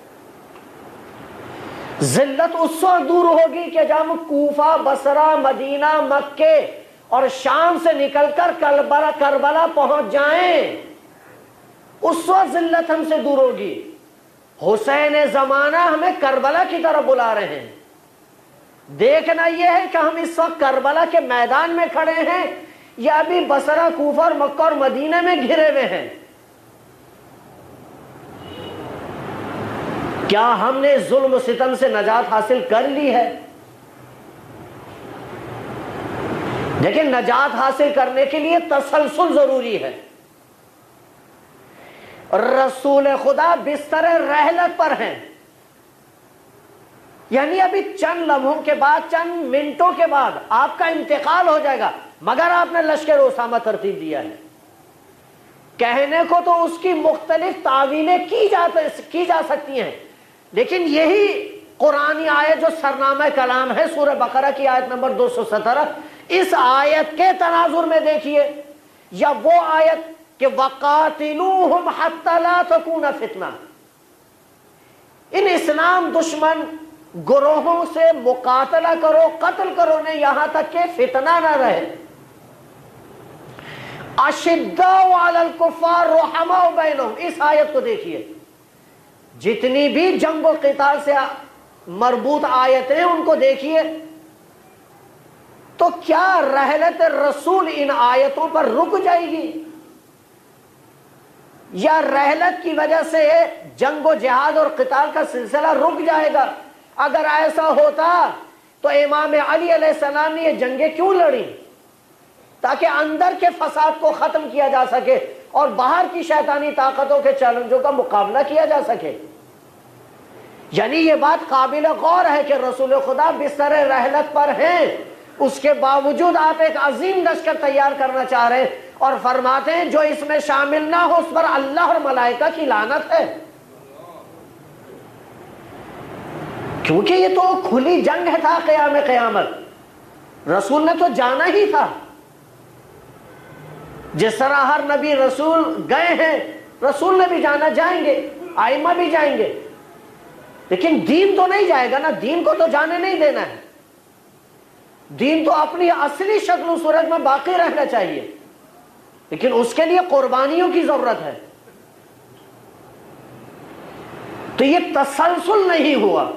A: ذلت اس وقت دور ہوگی کہ جب ہم کوفہ، بصرہ، مدینہ، مکے اور شام سے نکل کر کربلا کربلا پہنچ جائیں، اس وقت ذلت ہم سے دور ہوگی. حسین زمانہ ہمیں کربلا کی طرف بلا رہے ہیں. دیکھنا یہ ہے کہ ہم اس وقت کربلا کے میدان میں کھڑے ہیں یا ابھی بصرہ، کوفہ اور مکہ اور مدینہ میں گھرے ہوئے ہیں. کیا ہم نے ظلم و ستم سے نجات حاصل کر لی ہے؟ لیکن نجات حاصل کرنے کے لیے تسلسل ضروری ہے. رسول خدا بستر رحلت پر ہیں، یعنی ابھی چند لمحوں کے بعد، چند منٹوں کے بعد آپ کا انتقال ہو جائے گا، مگر آپ نے لشکر اسامہ ترتیب دیا ہے. کہنے کو تو اس کی مختلف تعویلیں کی جا کی جا سکتی ہیں، لیکن یہی قرآنی آیت جو سرنامہ کلام ہے سورہ بقرہ کی آیت نمبر دو سو سترہ، اس آیت کے تناظر میں دیکھیے، یا وہ آیت کہ وَقَاتِلُوهُمْ حَتَّى لَا تَكُونَ فِتْنَةٌ، ان اسلام دشمن گروہوں سے مقاتلہ کرو، قتل کرو نے یہاں تک کہ فتنہ نہ رہے. أَشِدَّاءُ عَلَى الْكُفَّارِ رُحَمَاءُ بَيْنَهُمْ، اس آیت کو دیکھیے. جتنی بھی جنگ و قتال سے مربوط آیتیں ان کو دیکھیے، تو کیا رحلت رسول ان آیتوں پر رک جائے گی، یا رحلت کی وجہ سے جنگ و جہاد اور قتال کا سلسلہ رک جائے گا؟ اگر ایسا ہوتا تو امام علی علیہ السلام نے یہ جنگیں کیوں لڑی؟ تاکہ اندر کے فساد کو ختم کیا جا سکے اور باہر کی شیطانی طاقتوں کے چیلنجوں کا مقابلہ کیا جا سکے. یعنی یہ بات قابل غور ہے کہ رسول خدا بستر رحلت پر ہیں، اس کے باوجود آپ ایک عظیم لشکر تیار کرنا چاہ رہے ہیں اور فرماتے ہیں جو اس میں شامل نہ ہو اس پر اللہ اور ملائکہ کی لعنت ہے. کیونکہ یہ تو کھلی جنگ ہے تھا قیام قیامت، رسول نے تو جانا ہی تھا. جس طرح ہر نبی رسول گئے ہیں، رسول نے بھی جانا، جائیں گے، ائمہ بھی جائیں گے، لیکن دین تو نہیں جائے گا نا، دین کو تو جانے نہیں دینا ہے. دین تو اپنی اصلی شکل و صورت میں باقی رہنا چاہیے، لیکن اس کے لیے قربانیوں کی ضرورت ہے. تو یہ تسلسل نہیں ہوا.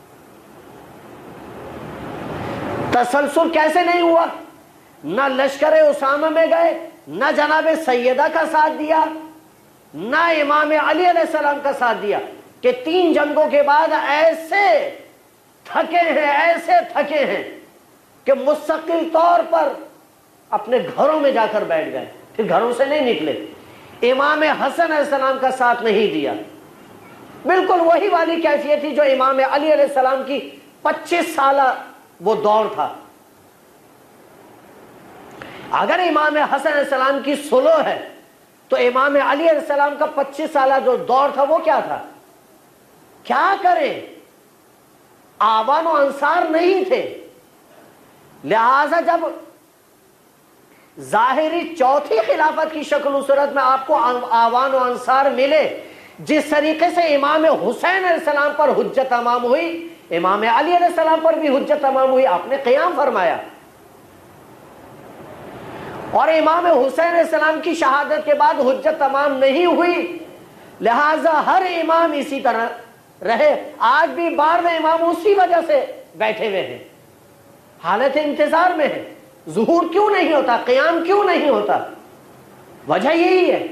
A: تسلسل کیسے نہیں ہوا؟ نہ لشکر اسامہ میں گئے، نہ جناب سیدہ کا ساتھ دیا، نہ امام علی علیہ السلام کا ساتھ دیا، کہ تین جنگوں کے بعد ایسے تھکے ہیں، ایسے تھکے ہیں کہ مستقل طور پر اپنے گھروں میں جا کر بیٹھ گئے، پھر گھروں سے نہیں نکلے. امام حسن علیہ السلام کا ساتھ نہیں دیا. بالکل وہی والی کیفیت تھی جو امام علی علیہ السلام کی پچیس سالہ وہ دور تھا. اگر امام حسن علیہ السلام کی سلو ہے تو امام علی علیہ السلام کا پچیس سالہ جو دور تھا وہ کیا تھا؟ کیا کریں؟ آوان و انصار نہیں تھے. لہذا جب ظاہری چوتھی خلافت کی شکل و صورت میں آپ کو آوان و انصار ملے، جس طریقے سے امام حسین علیہ السلام پر حجت تمام ہوئی، امام علی علیہ السلام پر بھی حجت تمام ہوئی، آپ نے قیام فرمایا. اور امام حسین علیہ السلام کی شہادت کے بعد حجت تمام نہیں ہوئی، لہذا ہر امام اسی طرح رہے. آج بھی بارہ امام اسی وجہ سے بیٹھے ہوئے ہیں، حالت انتظار میں ہے. ظہور کیوں نہیں ہوتا؟ قیام کیوں نہیں ہوتا؟ وجہ یہی ہے.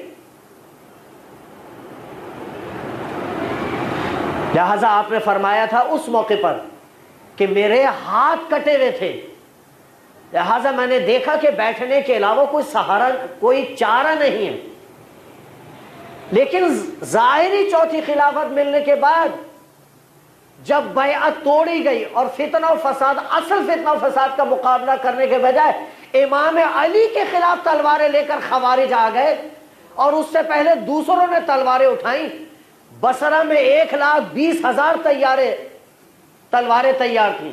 A: لہذا آپ نے فرمایا تھا اس موقع پر کہ میرے ہاتھ کٹے ہوئے تھے، لہٰذا میں نے دیکھا کہ بیٹھنے کے علاوہ کوئی سہارا کوئی چارہ نہیں ہے. لیکن ظاہری چوتھی خلافت ملنے کے بعد جب بیعت توڑی گئی اور فتنہ و فساد اصل فتنہ و فساد کا مقابلہ کرنے کے بجائے امام علی کے خلاف تلواریں لے کر خوارج آ گئے اور اس سے پہلے دوسروں نے تلواریں اٹھائیں. بصرہ میں ایک لاکھ بیس ہزار تیارے تلواریں تیار تھیں.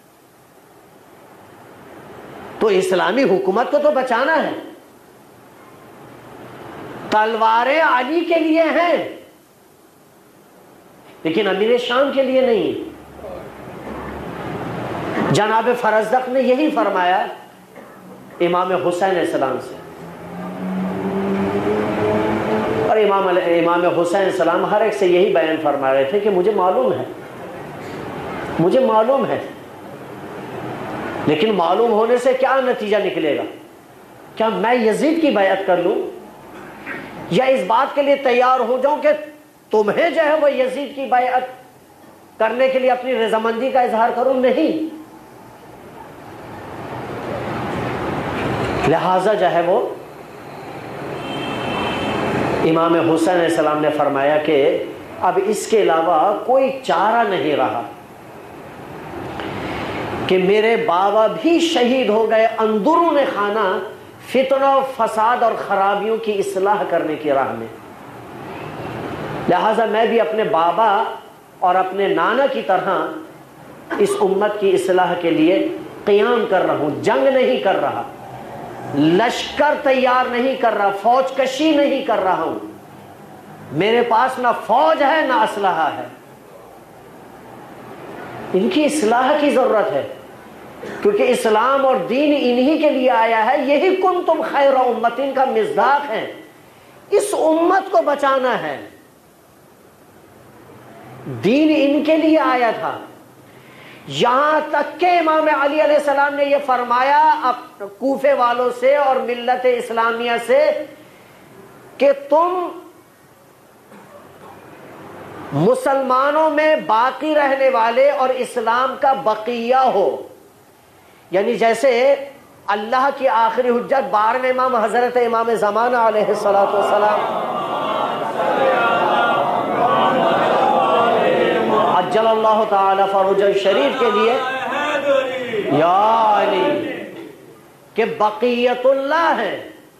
A: تو اسلامی حکومت کو تو بچانا ہے. تلواریں علی کے لیے ہیں لیکن امیر شام کے لیے نہیں. جناب فرزدق نے یہی فرمایا امام حسین علیہ السلام سے, اور امام امام حسین علیہ السلام ہر ایک سے یہی بیان فرما رہے تھے کہ مجھے معلوم ہے مجھے معلوم ہے لیکن معلوم ہونے سے کیا نتیجہ نکلے گا؟ کیا میں یزید کی بیعت کر لوں یا اس بات کے لیے تیار ہو جاؤں کہ تمہیں جو ہے وہ یزید کی بیعت کرنے کے لیے اپنی رضامندی کا اظہار کروں؟ نہیں. لہذا جو ہے وہ امام حسین علیہ السلام نے فرمایا کہ اب اس کے علاوہ کوئی چارہ نہیں رہا کہ میرے بابا بھی شہید ہو گئے اندرون خانہ فتنہ و فساد اور خرابیوں کی اصلاح کرنے کی راہ میں. لہٰذا میں بھی اپنے بابا اور اپنے نانا کی طرح اس امت کی اصلاح کے لیے قیام کر رہا ہوں. جنگ نہیں کر رہا, لشکر تیار نہیں کر رہا, فوج کشی نہیں کر رہا ہوں. میرے پاس نہ فوج ہے نہ اسلحہ ہے. ان کی اصلاح کی ضرورت ہے کیونکہ اسلام اور دین انہی کے لیے آیا ہے. یہی کنتم خیر امتین کا مصداق ہے. اس امت کو بچانا ہے. دین ان کے لیے آیا تھا. یہاں تک کہ امام علی علیہ السلام نے یہ فرمایا کوفے والوں سے اور ملت اسلامیہ سے کہ تم مسلمانوں میں باقی رہنے والے اور اسلام کا بقیہ ہو. یعنی جیسے اللہ کی آخری حجت بارہویں امام حضرت امام زمانہ علیہ الصلوۃ والسلام عجل اللہ تعالی فرج شریف کے لیے یا علی کہ بقیت اللہ ہے,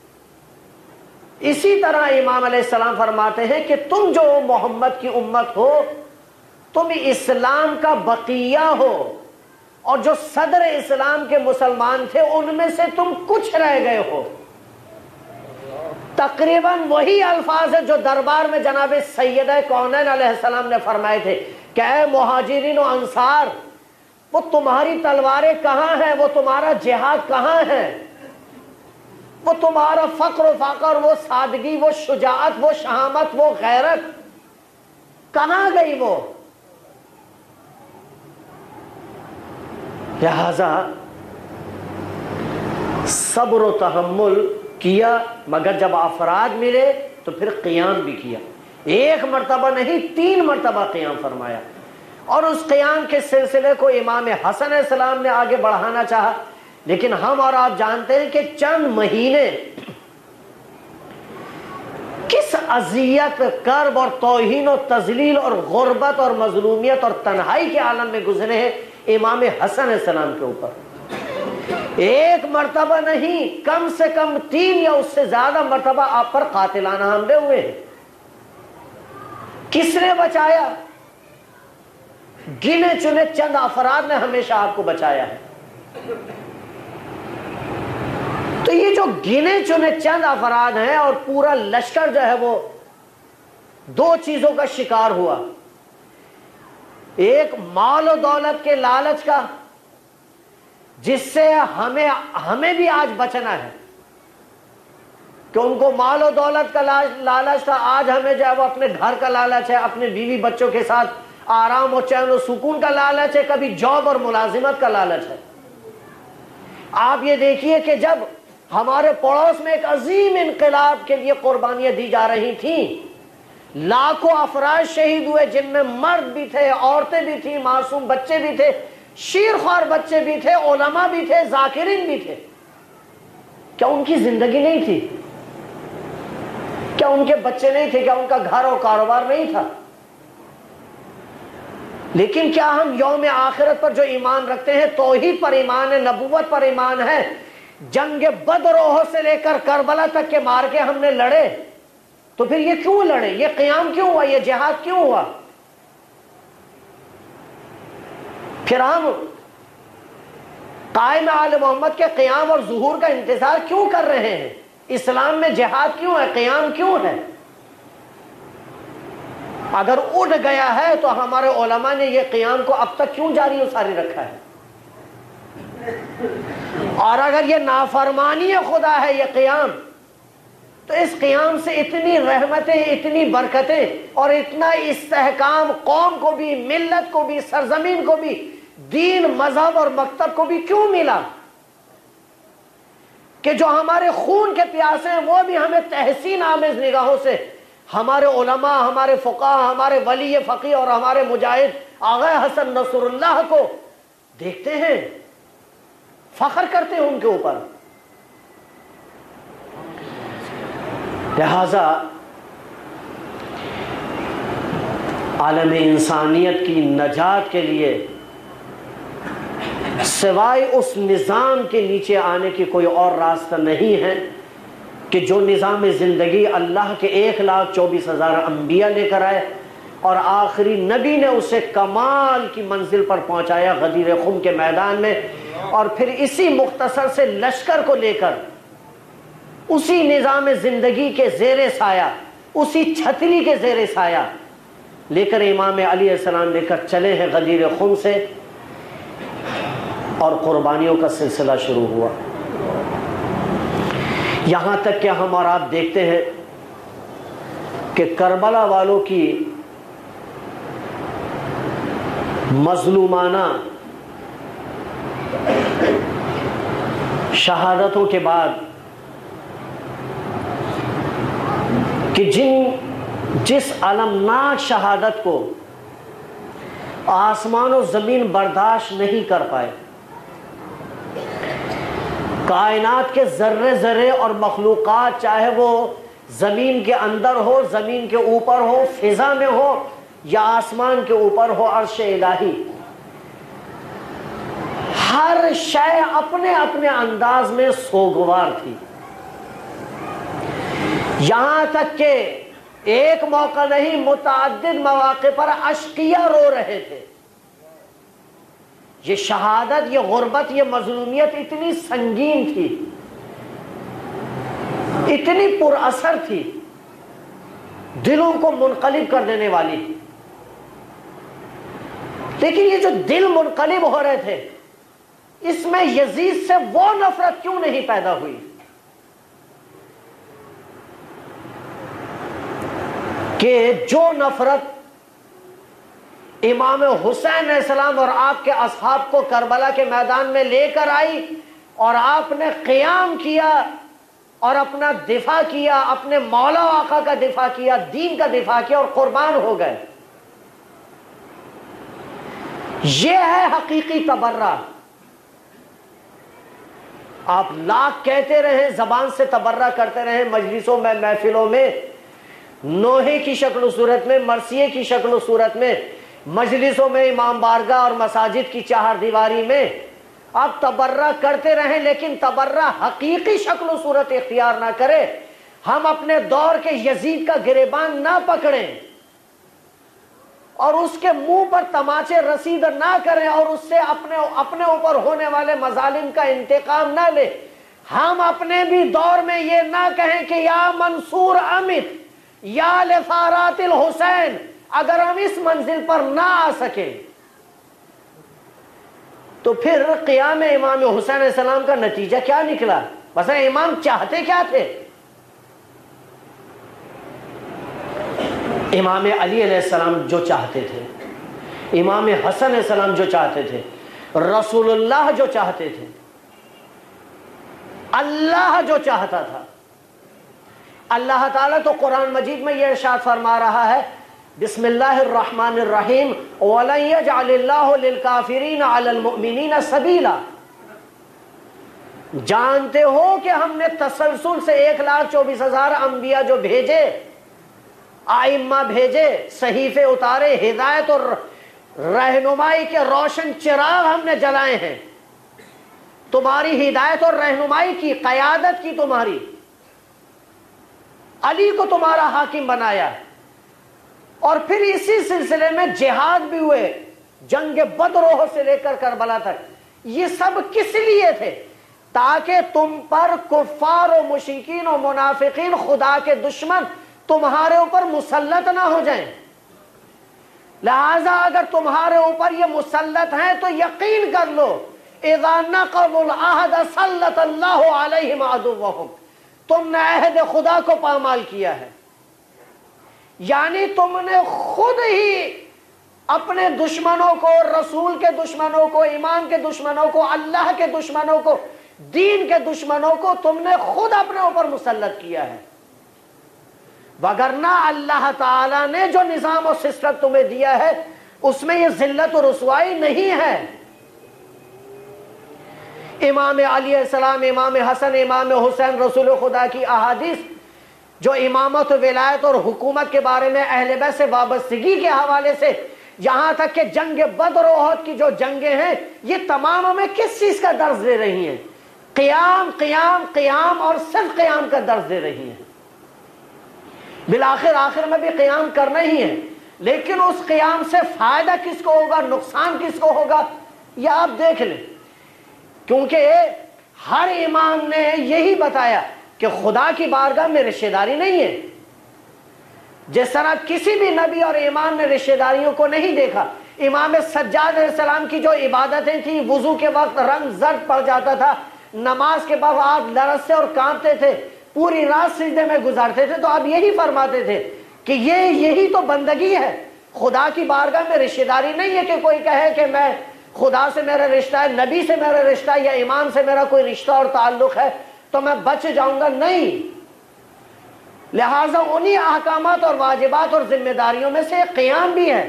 A: اسی طرح امام علیہ السلام فرماتے ہیں کہ تم جو محمد کی امت ہو تم اسلام کا بقیہ ہو, اور جو صدر اسلام کے مسلمان تھے ان میں سے تم کچھ رہ گئے ہو. تقریباً وہی الفاظ ہے جو دربار میں جناب سیدہ کونین علیہ السلام نے فرمائے تھے کہ اے مہاجرین و انصار, وہ تمہاری تلواریں کہاں ہیں, وہ تمہارا جہاد کہاں ہے, وہ تمہارا فقر و فاقہ, وہ سادگی, وہ شجاعت, وہ شہامت, وہ غیرت کہاں گئی؟ وہ لہذا صبر و تحمل کیا, مگر جب افراد ملے تو پھر قیام بھی کیا. ایک مرتبہ نہیں تین مرتبہ قیام فرمایا, اور اس قیام کے سلسلے کو امام حسن علیہ السلام نے آگے بڑھانا چاہا. لیکن ہم اور آپ جانتے ہیں کہ چند مہینے کس اذیت, کرب اور توہین و تذلیل اور غربت اور مظلومیت اور تنہائی کے عالم میں گزرے ہیں امام حسن علیہ السلام کے اوپر. ایک مرتبہ نہیں, کم سے کم تین یا اس سے زیادہ مرتبہ آپ پر قاتلانہ حملے ہوئے ہیں. کس نے بچایا؟ گنے چنے چند افراد نے ہمیشہ آپ کو بچایا ہے. تو یہ جو گنے چنے چند افراد ہیں اور پورا لشکر جو ہے وہ دو چیزوں کا شکار ہوا. ایک مال و دولت کے لالچ کا, جس سے ہمیں ہمیں بھی آج بچنا ہے کہ ان کو مال و دولت کا لالچ تھا, آج ہمیں جو ہے وہ اپنے گھر کا لالچ ہے, اپنے بیوی بچوں کے ساتھ آرام و چین و سکون کا لالچ ہے, کبھی جاب اور ملازمت کا لالچ ہے. آپ یہ دیکھیے کہ جب ہمارے پڑوس میں ایک عظیم انقلاب کے لیے قربانیاں دی جا رہی تھیں, لاکھوں افراد شہید ہوئے جن میں مرد بھی تھے, عورتیں بھی تھیں, معصوم بچے بھی تھے, شیر خوار بچے بھی تھے، علماء بھی تھے، ذاکرین بھی تھے. کیا ان کی زندگی نہیں تھی؟ کیا ان کے بچے نہیں تھے؟ کیا ان کا گھر اور کاروبار نہیں تھا؟ لیکن کیا ہم یوم آخرت پر جو ایمان رکھتے ہیں، توحید پر ایمان ہے، نبوت پر ایمان ہے، جنگ بدر احد سے لے کر کربلا تک کے مار کے ہم نے لڑے، تو پھر یہ کیوں لڑے؟ یہ قیام کیوں ہوا؟ یہ جہاد کیوں ہوا؟ پھر ہم قائم آل محمد کے قیام اور ظہور کا انتظار کیوں کر رہے ہیں؟ اسلام میں جہاد کیوں ہے؟ قیام کیوں ہے؟ اگر اٹھ گیا ہے تو ہمارے علماء نے یہ قیام کو اب تک کیوں جاری و ساری رکھا ہے؟ اور اگر یہ نافرمانی خدا ہے یہ قیام، تو اس قیام سے اتنی رحمتیں، اتنی برکتیں اور اتنا استحکام قوم کو بھی، ملت کو بھی، سرزمین کو بھی، دین، مذہب اور مکتب کو بھی کیوں ملا کہ جو ہمارے خون کے پیاسے ہیں وہ بھی ہمیں تحسین آمیز نگاہوں سے ہمارے علماء، ہمارے فقہاء، ہمارے ولی فقیہ اور ہمارے مجاہد آغا حسن نصر اللہ کو دیکھتے ہیں، فخر کرتے ہیں ان کے اوپر. لہذا عالم انسانیت کی نجات کے لیے سوائے اس نظام کے نیچے آنے کی کوئی اور راستہ نہیں ہے کہ جو نظام زندگی اللہ کے ایک لاکھ چوبیس ہزار انبیاء لے کر آئے اور آخری نبی نے اسے کمال کی منزل پر پہنچایا غدیر خم کے میدان میں، اور پھر اسی مختصر سے لشکر کو لے کر اسی نظام زندگی کے زیر سایہ، اسی چھتری کے زیر سایہ لے کر امام علی علیہ السلام لے کر چلے ہیں غدیر خم سے، اور قربانیوں کا سلسلہ شروع ہوا. یہاں تک کہ ہم اور آپ دیکھتے ہیں کہ کربلا والوں کی مظلومانہ شہادتوں کے بعد کہ جن جس المناک شہادت کو آسمان و زمین برداشت نہیں کر پائے، کائنات کے ذرے ذرے اور مخلوقات، چاہے وہ زمین کے اندر ہو، زمین کے اوپر ہو، فضا میں ہو یا آسمان کے اوپر ہو، عرش الہی، ہر شے اپنے اپنے انداز میں سوگوار تھی. یہاں تک کہ ایک موقع نہیں، متعدد مواقع پر اشقیاء رو رہے تھے. یہ شہادت، یہ غربت، یہ مظلومیت اتنی سنگین تھی، اتنی پر اثر تھی، دلوں کو منقلب کر دینے والی. لیکن یہ جو دل منقلب ہو رہے تھے، اس میں یزید سے وہ نفرت کیوں نہیں پیدا ہوئی کہ جو نفرت امام حسین علیہ السلام اور آپ کے اصحاب کو کربلا کے میدان میں لے کر آئی، اور آپ نے قیام کیا اور اپنا دفاع کیا، اپنے مولا و آقا کا دفاع کیا، دین کا دفاع کیا اور قربان ہو گئے. یہ ہے حقیقی تبرہ. آپ لاکھ کہتے رہیں، زبان سے تبرہ کرتے رہیں، مجلسوں میں، محفلوں میں، نوحے کی شکل و صورت میں، مرثیے کی شکل و صورت میں، مجلسوں میں، امام بارگاہ اور مساجد کی چہار دیواری میں آپ تبرہ کرتے رہیں، لیکن تبرہ حقیقی شکل و صورت اختیار نہ کرے. ہم اپنے دور کے یزید کا گریبان نہ پکڑیں اور اس کے منہ پر تماچے رسید نہ کریں اور اس سے اپنے اپنے اوپر ہونے والے مظالم کا انتقام نہ لیں. ہم اپنے بھی دور میں یہ نہ کہیں کہ یا منصور امت یا لفارات الحسین، اگر ہم اس منزل پر نہ آ سکیں تو پھر قیام امام حسین علیہ السلام کا نتیجہ کیا نکلا؟ بس امام چاہتے کیا تھے؟ امام علی علیہ السلام جو چاہتے تھے، امام حسن علیہ السلام جو چاہتے تھے، رسول اللہ جو چاہتے تھے، اللہ جو چاہتا تھا. اللہ تعالیٰ تو قرآن مجید میں یہ ارشاد فرما رہا ہے بسم اللہ الرحمن الرحیم وَلَن يَجْعَلِ اللَّهُ لِلْكَافِرِينَ عَلَى الْمُؤْمِنِينَ سَبِيلًا. جانتے ہو کہ ہم نے تسلسل سے ایک لاکھ چوبیس ہزار انبیاء جو بھیجے، آئمہ بھیجے، صحیفے اتارے، ہدایت اور رہنمائی کے روشن چراغ ہم نے جلائے ہیں، تمہاری ہدایت اور رہنمائی کی، قیادت کی تمہاری، علی کو تمہارا حاکم بنایا. اور پھر اسی سلسلے میں جہاد بھی ہوئے، جنگ بدر سے لے کر کربلا تک. یہ سب کس لیے تھے؟ تاکہ تم پر کفار و مشرکین و منافقین، خدا کے دشمن تمہارے اوپر مسلط نہ ہو جائیں. لہذا اگر تمہارے اوپر یہ مسلط ہیں تو یقین کر لو اذا نقضوا العہد سلط اللہ علیہم عدوہم، تم نے عہد خدا کو پامال کیا ہے. یعنی تم نے خود ہی اپنے دشمنوں کو، رسول کے دشمنوں کو، ایمان کے دشمنوں کو، اللہ کے دشمنوں کو، دین کے دشمنوں کو تم نے خود اپنے اوپر مسلط کیا ہے. وگرنہ اللہ تعالیٰ نے جو نظام و سسٹم تمہیں دیا ہے اس میں یہ ذلت و رسوائی نہیں ہے. امام علی علیہ السلام، امام حسن، امام حسین، رسول خدا کی احادیث جو امامت و ولایت اور حکومت کے بارے میں اہل بیت سے وابستگی کے حوالے سے، یہاں تک کہ جنگ بدر و احد کی جو جنگیں ہیں، یہ تمام ہمیں کس چیز کا درس دے رہی ہیں؟ قیام قیام قیام اور صرف قیام کا درس دے رہی ہیں. بالآخر آخر میں بھی قیام کرنا ہی ہے، لیکن اس قیام سے فائدہ کس کو ہوگا، نقصان کس کو ہوگا، یہ آپ دیکھ لیں. کیونکہ ہر امام نے یہی بتایا کہ خدا کی بارگاہ میں رشتہ داری نہیں ہے. جس طرح کسی بھی نبی اور امام نے رشتہ داریوں کو نہیں دیکھا. امام سجاد علیہ السلام کی جو عبادتیں تھیں، وضو کے وقت رنگ زرد پڑ جاتا تھا، نماز کے بعد آپ لرزتے اور کانپتے تھے، پوری رات سجدے میں گزارتے تھے، تو آپ یہی فرماتے تھے کہ یہ یہی تو بندگی ہے. خدا کی بارگاہ میں رشتہ داری نہیں ہے کہ کوئی کہے کہ میں خدا سے میرا رشتہ ہے، نبی سے میرا رشتہ ہے، یا امام سے میرا کوئی رشتہ اور تعلق ہے تو میں بچ جاؤں گا. نہیں. لہٰذا انہی احکامات اور واجبات اور ذمہ داریوں میں سے قیام بھی ہے.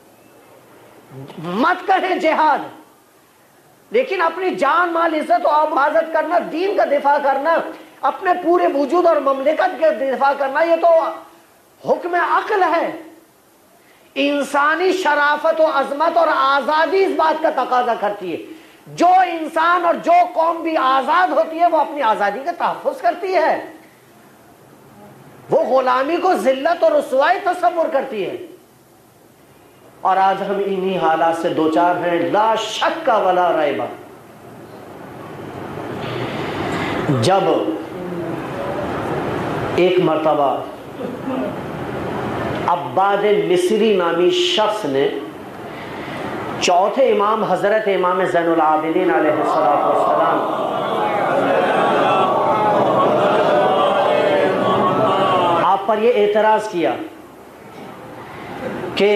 A: مت کہیں جہاد، لیکن اپنی جان مال عزت و حفاظت کرنا، دین کا دفاع کرنا، اپنے پورے وجود اور مملکت کا دفاع کرنا، یہ تو حکم عقل ہے. انسانی شرافت و عظمت اور آزادی اس بات کا تقاضا کرتی ہے. جو انسان اور جو قوم بھی آزاد ہوتی ہے وہ اپنی آزادی کا تحفظ کرتی ہے، وہ غلامی کو ذلت اور رسوائی تصور کرتی ہے. اور آج ہم انہی حالات سے دوچار ہیں، لا شک ولا ریب. جب ایک مرتبہ عباد مصری نامی شخص نے چوتھے امام حضرت امام زین العابدین علیہ السلام آپ پر یہ اعتراض کیا کہ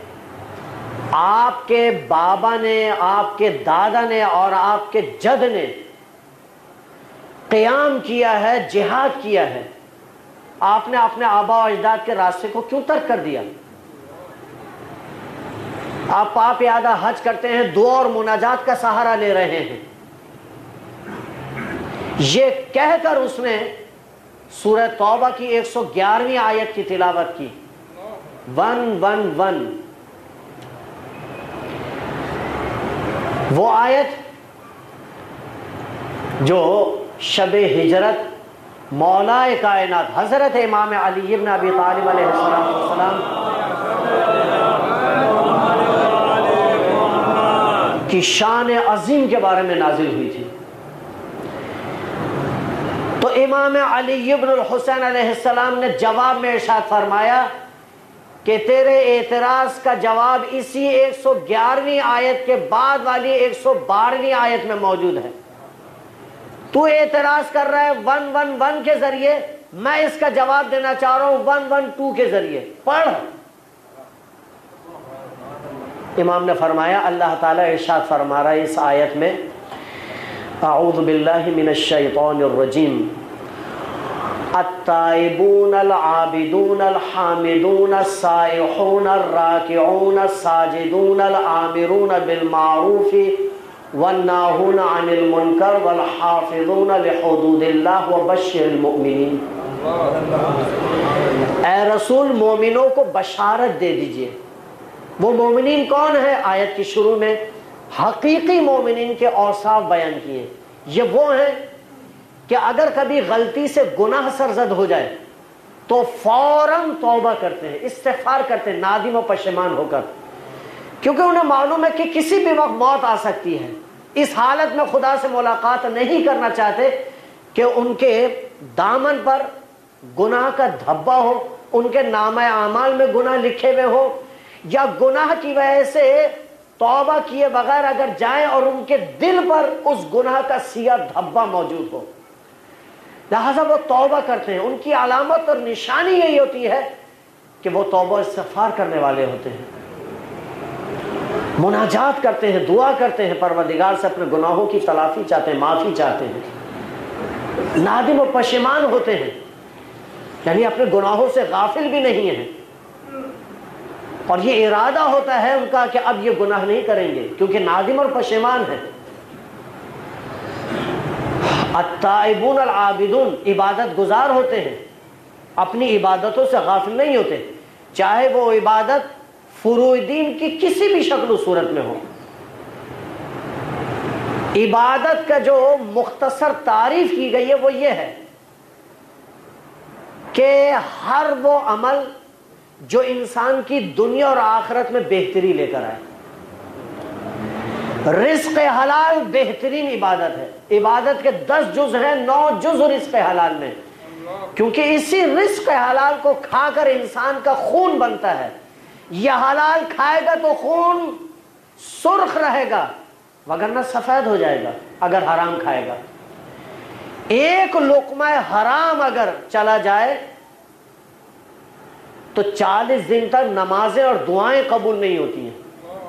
A: آپ کے بابا نے، آپ کے دادا نے اور آپ کے جد نے قیام کیا ہے، جہاد کیا ہے، آپ نے اپنے آبا و اجداد کے راستے کو کیوں ترک کر دیا؟ آپ پاپ یادہ حج کرتے ہیں، دعا اور مناجات کا سہارا لے رہے ہیں. یہ کہہ کر اس نے سورہ توبہ کی ایک سو گیارہویں آیت کی تلاوت کی. ون ون ون وہ آیت جو شب ہجرت مولا کائنات حضرت امام علی بن ابی طالب علیہ السلام کی شان عظیم کے بارے میں نازل ہوئی تھی. تو امام علی بن الحسین علیہ السلام نے جواب میں ارشاد فرمایا کہ تیرے اعتراض کا جواب اسی ایک سو گیارہویں آیت کے بعد والی ایک سو بارہویں آیت میں موجود ہے. تو اعتراض کر رہا ہے ون ون ون کے ذریعے، میں اس کا جواب دینا چاہ رہا ہوں ون ون ٹو کے ذریعے. پڑھ. امام نے فرمایا، اللہ تعالیٰ ارشاد فرما رہا ہے اس آیت میں، اعوذ باللہ من الشیطان الرجیم، التائبون العابدون الحامدون السائحون الراکعون الساجدون الآمرون بالمعروف والناہون عن المنکر والحافظون لحدود اللہ وبشر المؤمنین۔ اے رسول مومنوں کو بشارت دے دیجئے۔ وہ مومنین کون ہے؟ آیت کی شروع میں حقیقی مومنین کے اوصاف بیان کیے۔ یہ وہ ہیں کہ اگر کبھی غلطی سے گناہ سرزد ہو جائے تو فوراً توبہ کرتے ہیں، استغفار کرتے ہیں نادم و پشیمان ہو کر، کیونکہ انہیں معلوم ہے کہ کسی بھی وقت موت آ سکتی ہے۔ اس حالت میں خدا سے ملاقات نہیں کرنا چاہتے کہ ان کے دامن پر گناہ کا دھبا ہو، ان کے نامہ اعمال میں گناہ لکھے ہوئے ہو، یا گناہ کی وجہ سے توبہ کیے بغیر اگر جائیں اور ان کے دل پر اس گناہ کا سیاہ دھبا موجود ہو، لہذا وہ توبہ کرتے ہیں۔ ان کی علامت اور نشانی یہی ہوتی ہے کہ وہ توبہ استغفار کرنے والے ہوتے ہیں، مناجات کرتے ہیں، دعا کرتے ہیں، پروردگار سے اپنے گناہوں کی تلافی چاہتے ہیں، معافی چاہتے ہیں، نادم و پشیمان ہوتے ہیں، یعنی اپنے گناہوں سے غافل بھی نہیں ہیں، اور یہ ارادہ ہوتا ہے ان کا کہ اب یہ گناہ نہیں کریں گے کیونکہ نادم اور پشیمان ہیں۔ التائبون العابدون عبادت گزار ہوتے ہیں، اپنی عبادتوں سے غافل نہیں ہوتے، چاہے وہ عبادت فروع دین کی کسی بھی شکل و صورت میں ہو۔ عبادت کا جو مختصر تعریف کی گئی ہے وہ یہ ہے کہ ہر وہ عمل جو انسان کی دنیا اور آخرت میں بہتری لے کر آئے۔ رزق حلال بہترین عبادت ہے، عبادت کے دس جز ہیں، نو جز رزق حلال میں، کیونکہ اسی رزق حلال کو کھا کر انسان کا خون بنتا ہے۔ یہ حلال کھائے گا تو خون سرخ رہے گا، وگرنہ سفید ہو جائے گا اگر حرام کھائے گا۔ ایک لقمہ حرام اگر چلا جائے تو چالیس دن تک نمازیں اور دعائیں قبول نہیں ہوتی ہیں۔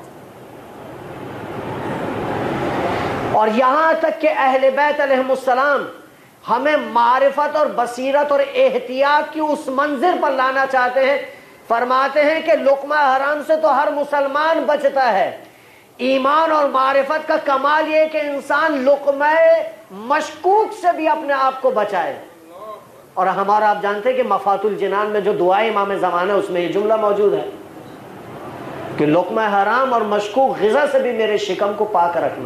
A: اور یہاں تک کہ اہل بیت علیہم السلام ہمیں معرفت اور بصیرت اور احتیاط کی اس منزل پر لانا چاہتے ہیں، فرماتے ہیں کہ لقمہ حرام سے تو ہر مسلمان بچتا ہے، ایمان اور معرفت کا کمال یہ کہ انسان لقمہ مشکوک سے بھی اپنے آپ کو بچائے۔ اور ہمارا آپ جانتے ہیں کہ مفات الجنان میں جو دعائے امام زمانہ اس میں یہ جملہ موجود ہے کہ لقمہ حرام اور مشکوک غذا سے بھی میرے شکم کو پاک رکھنا۔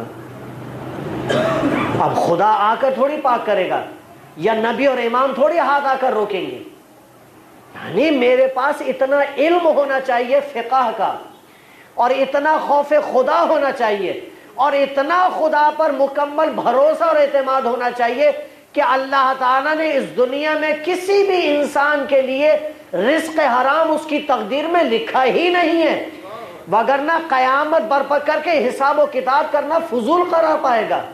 A: اب خدا آ کر تھوڑی پاک کرے گا، یا نبی اور امام تھوڑی ہاتھ آ کر روکیں گے، یعنی میرے پاس اتنا علم ہونا چاہیے فقہ کا، اور اتنا خوف خدا ہونا چاہیے، اور اتنا خدا پر مکمل بھروسہ اور اعتماد ہونا چاہیے کہ اللہ تعالیٰ نے اس دنیا میں کسی بھی انسان کے لیے رزق حرام اس کی تقدیر میں لکھا ہی نہیں ہے، وگرنہ قیامت برپا کر کے حساب و کتاب کرنا فضول قرار پائے گا۔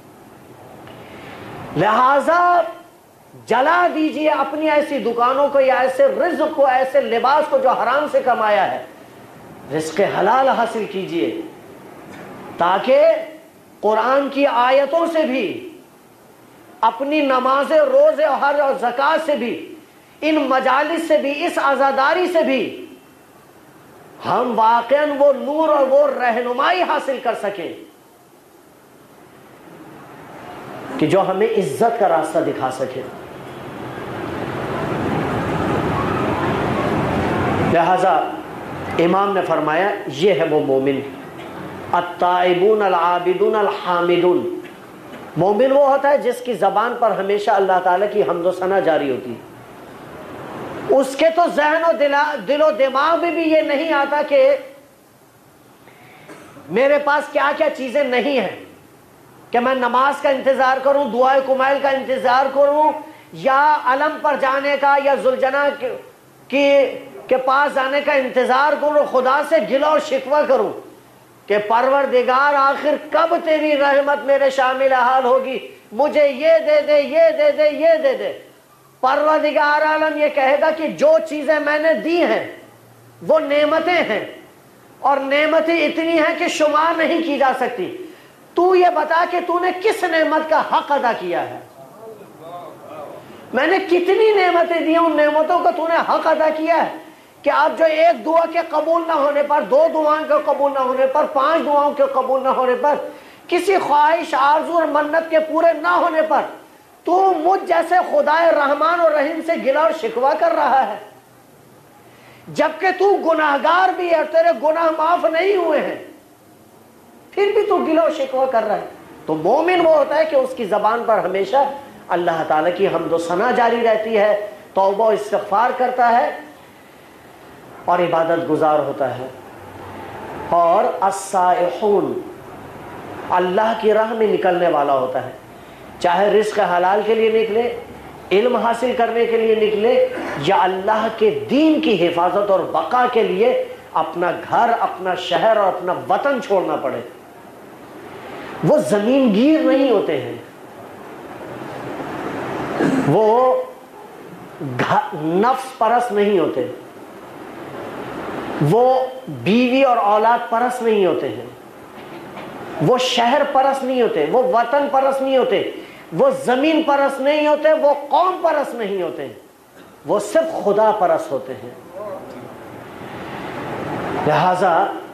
A: لہذا جلا دیجئے اپنی ایسی دکانوں کو، یا ایسے رزق کو، ایسے لباس کو جو حرام سے کمایا ہے، رزق حلال حاصل کیجئے، تاکہ قرآن کی آیتوں سے بھی، اپنی نماز روزے حج اور زکوٰۃ سے بھی، ان مجالس سے بھی، اس عزاداری سے بھی ہم واقعاً وہ نور اور وہ رہنمائی حاصل کر سکیں کہ جو ہمیں عزت کا راستہ دکھا سکے۔ لہذا امام نے فرمایا یہ ہے وہ مومن، التائبون العابدون الحامدون۔ مومن وہ ہوتا ہے جس کی زبان پر ہمیشہ اللہ تعالیٰ کی حمد و ثنا جاری ہوتی ہے، اس کے تو ذہن و دل و دماغ میں بھی یہ نہیں آتا کہ میرے پاس کیا کیا چیزیں نہیں ہیں، کہ میں نماز کا انتظار کروں، دعائے کمیل کا انتظار کروں، یا علم پر جانے کا، یا ذوالجناح کی کے پاس جانے کا انتظار کروں، خدا سے گلہ اور شکوہ کروں کہ پروردگار آخر کب تیری رحمت میرے شامل حال ہوگی، مجھے یہ دے دے، یہ دے دے، یہ دے دے۔ پروردگار عالم یہ کہے گا کہ جو چیزیں میں نے دی ہیں وہ نعمتیں ہیں، اور نعمتیں اتنی ہیں کہ شمار نہیں کی جا سکتی، تو یہ بتا کہ تو نے کس نعمت کا حق ادا کیا ہے۔ میں نے کتنی نعمتیں دی ہیں، ان نعمتوں کا تو نے حق ادا کیا ہے کہ آپ جو ایک دعا کے قبول نہ ہونے پر، دو دعاؤں کے قبول نہ ہونے پر، پانچ دعاؤں کے قبول نہ ہونے پر، کسی خواہش آرزو اور منت کے پورے نہ ہونے پر تو مجھ جیسے خدائے رحمان اور رحیم سے گلا اور شکوہ کر رہا ہے، جبکہ تو گناہگار بھی ہے اور تیرے گناہ معاف نہیں ہوئے ہیں، پھر بھی تو گلا و شکوہ کر رہا ہے۔ تو مومن وہ ہوتا ہے کہ اس کی زبان پر ہمیشہ اللہ تعالیٰ کی حمد و ثنا جاری رہتی ہے، توبہ و استغفار کرتا ہے اور عبادت گزار ہوتا ہے۔ اور السائحون، اللہ کی راہ میں نکلنے والا ہوتا ہے، چاہے رزق حلال کے لیے نکلے، علم حاصل کرنے کے لیے نکلے، یا اللہ کے دین کی حفاظت اور بقا کے لیے اپنا گھر، اپنا شہر اور اپنا وطن چھوڑنا پڑے۔ وہ زمین گیر نہیں ہوتے ہیں، وہ نفس پرست نہیں ہوتے، وہ بیوی اور اولاد پرست نہیں ہوتے ہیں، وہ شہر پرست نہیں ہوتے، وہ وطن پرست نہیں ہوتے، وہ زمین پرست نہیں ہوتے، وہ قوم پرست نہیں ہوتے، وہ صرف خدا پرست ہوتے ہیں۔ لہذا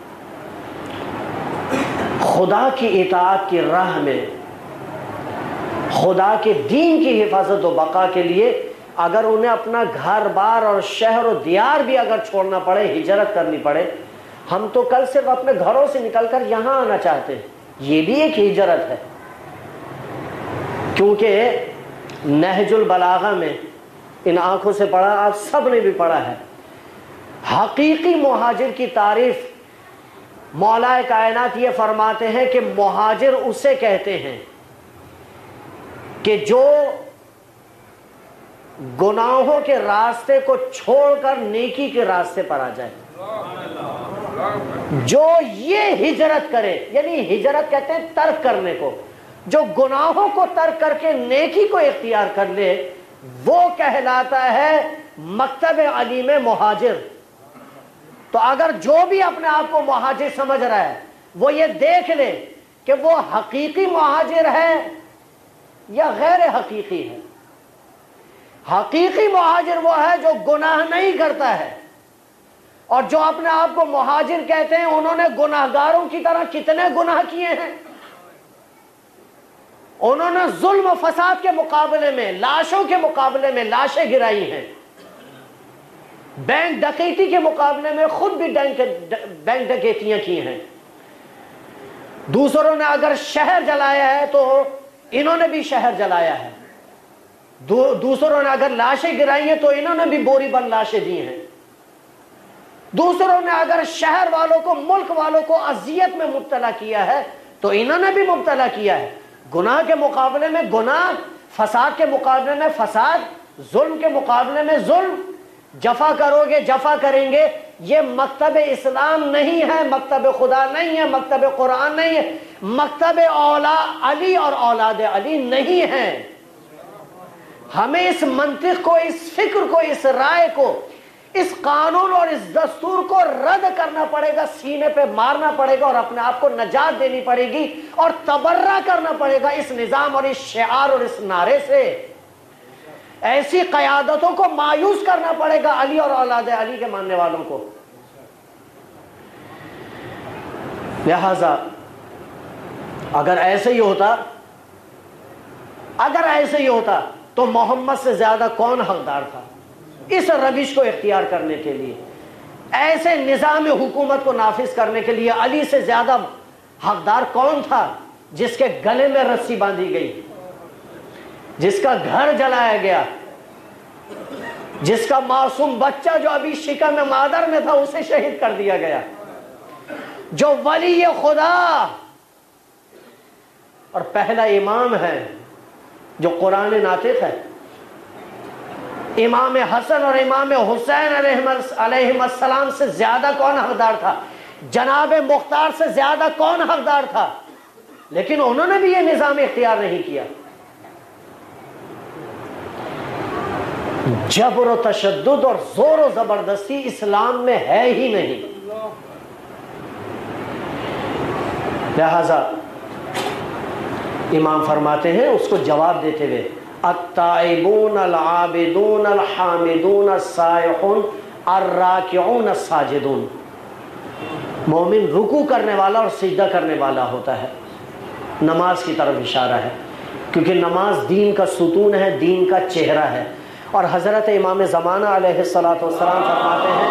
A: خدا کی اطاعت کی راہ میں، خدا کے دین کی حفاظت و بقا کے لیے اگر انہیں اپنا گھر بار اور شہر و دیار بھی اگر چھوڑنا پڑے، ہجرت کرنی پڑے، ہم تو کل صرف اپنے گھروں سے نکل کر یہاں آنا چاہتے ہیں، یہ بھی ایک ہجرت ہے، کیونکہ نہج البلاغہ میں ان آنکھوں سے پڑھا، آپ سب نے بھی پڑھا ہے، حقیقی مہاجر کی تعریف مولا کائنات یہ فرماتے ہیں کہ مہاجر اسے کہتے ہیں کہ جو گناہوں کے راستے کو چھوڑ کر نیکی کے راستے پر آ جائے، جو یہ ہجرت کرے، یعنی ہجرت کہتے ہیں ترک کرنے کو، جو گناہوں کو ترک کر کے نیکی کو اختیار کر لے، وہ کہلاتا ہے مکتب علی میں مہاجر۔ تو اگر جو بھی اپنے آپ کو مہاجر سمجھ رہا ہے وہ یہ دیکھ لے کہ وہ حقیقی مہاجر ہے یا غیر حقیقی ہے۔ حقیقی مہاجر وہ ہے جو گناہ نہیں کرتا ہے، اور جو اپنے آپ کو مہاجر کہتے ہیں انہوں نے گناہگاروں کی طرح کتنے گناہ کیے ہیں، انہوں نے ظلم و فساد کے مقابلے میں، لاشوں کے مقابلے میں لاشیں گرائی ہیں، بینک ڈکیتی کے مقابلے میں خود بھی بینک ڈکیتیاں کی ہیں، دوسروں نے اگر شہر جلایا ہے تو انہوں نے بھی شہر جلایا ہے، دوسروں نے اگر لاشیں گرائی ہیں تو انہوں نے بھی بوری بند لاشیں دی ہیں، دوسروں نے اگر شہر والوں کو، ملک والوں کو اذیت میں مبتلا کیا ہے تو انہوں نے بھی مبتلا کیا ہے۔ گناہ کے مقابلے میں گناہ، فساد کے مقابلے میں فساد، ظلم کے مقابلے میں ظلم، جفا کرو گے جفا کریں گے۔ یہ مکتب اسلام نہیں ہے، مکتب خدا نہیں ہے، مکتب قرآن نہیں ہے، مکتب اولا علی اور اولاد علی نہیں ہے۔ ہمیں اس منطق کو، اس فکر کو، اس رائے کو، اس قانون اور اس دستور کو رد کرنا پڑے گا، سینے پہ مارنا پڑے گا اور اپنے آپ کو نجات دینی پڑے گی اور تبرہ کرنا پڑے گا اس نظام اور اس شعار اور اس نعرے سے۔ ایسی قیادتوں کو مایوس کرنا پڑے گا، علی اور اولاد علی کے ماننے والوں کو۔ لہذا اگر ایسے ہی ہوتا اگر ایسے ہی ہوتا تو محمد سے زیادہ کون حقدار تھا اس روش کو اختیار کرنے کے لیے، ایسے نظام حکومت کو نافذ کرنے کے لیے؟ علی سے زیادہ حقدار کون تھا جس کے گلے میں رسی باندھی گئی، جس کا گھر جلایا گیا، جس کا معصوم بچہ جو ابھی شکم مادر میں تھا اسے شہید کر دیا گیا، جو ولی خدا اور پہلا امام ہے جو قرآن ناطق ہے؟ امام حسن اور امام حسین علیہ السلام سے زیادہ کون حقدار تھا؟ جناب مختار سے زیادہ کون حقدار تھا؟ لیکن انہوں نے بھی یہ نظام اختیار نہیں کیا۔ جبر و تشدد اور زور و زبردستی اسلام میں ہے ہی نہیں۔ لہذا امام فرماتے ہیں اس کو جواب دیتے ہوئے، التائبون العابدون الحامدون السائحون الراکعون الساجدون. مومن رکوع کرنے والا اور سجدہ کرنے والا ہوتا ہے. نماز کی طرف اشارہ ہے کیونکہ نماز دین کا ستون ہے، دین کا چہرہ ہے. اور حضرت امام زمانہ علیہ الصلوۃ والسلام فرماتے ہیں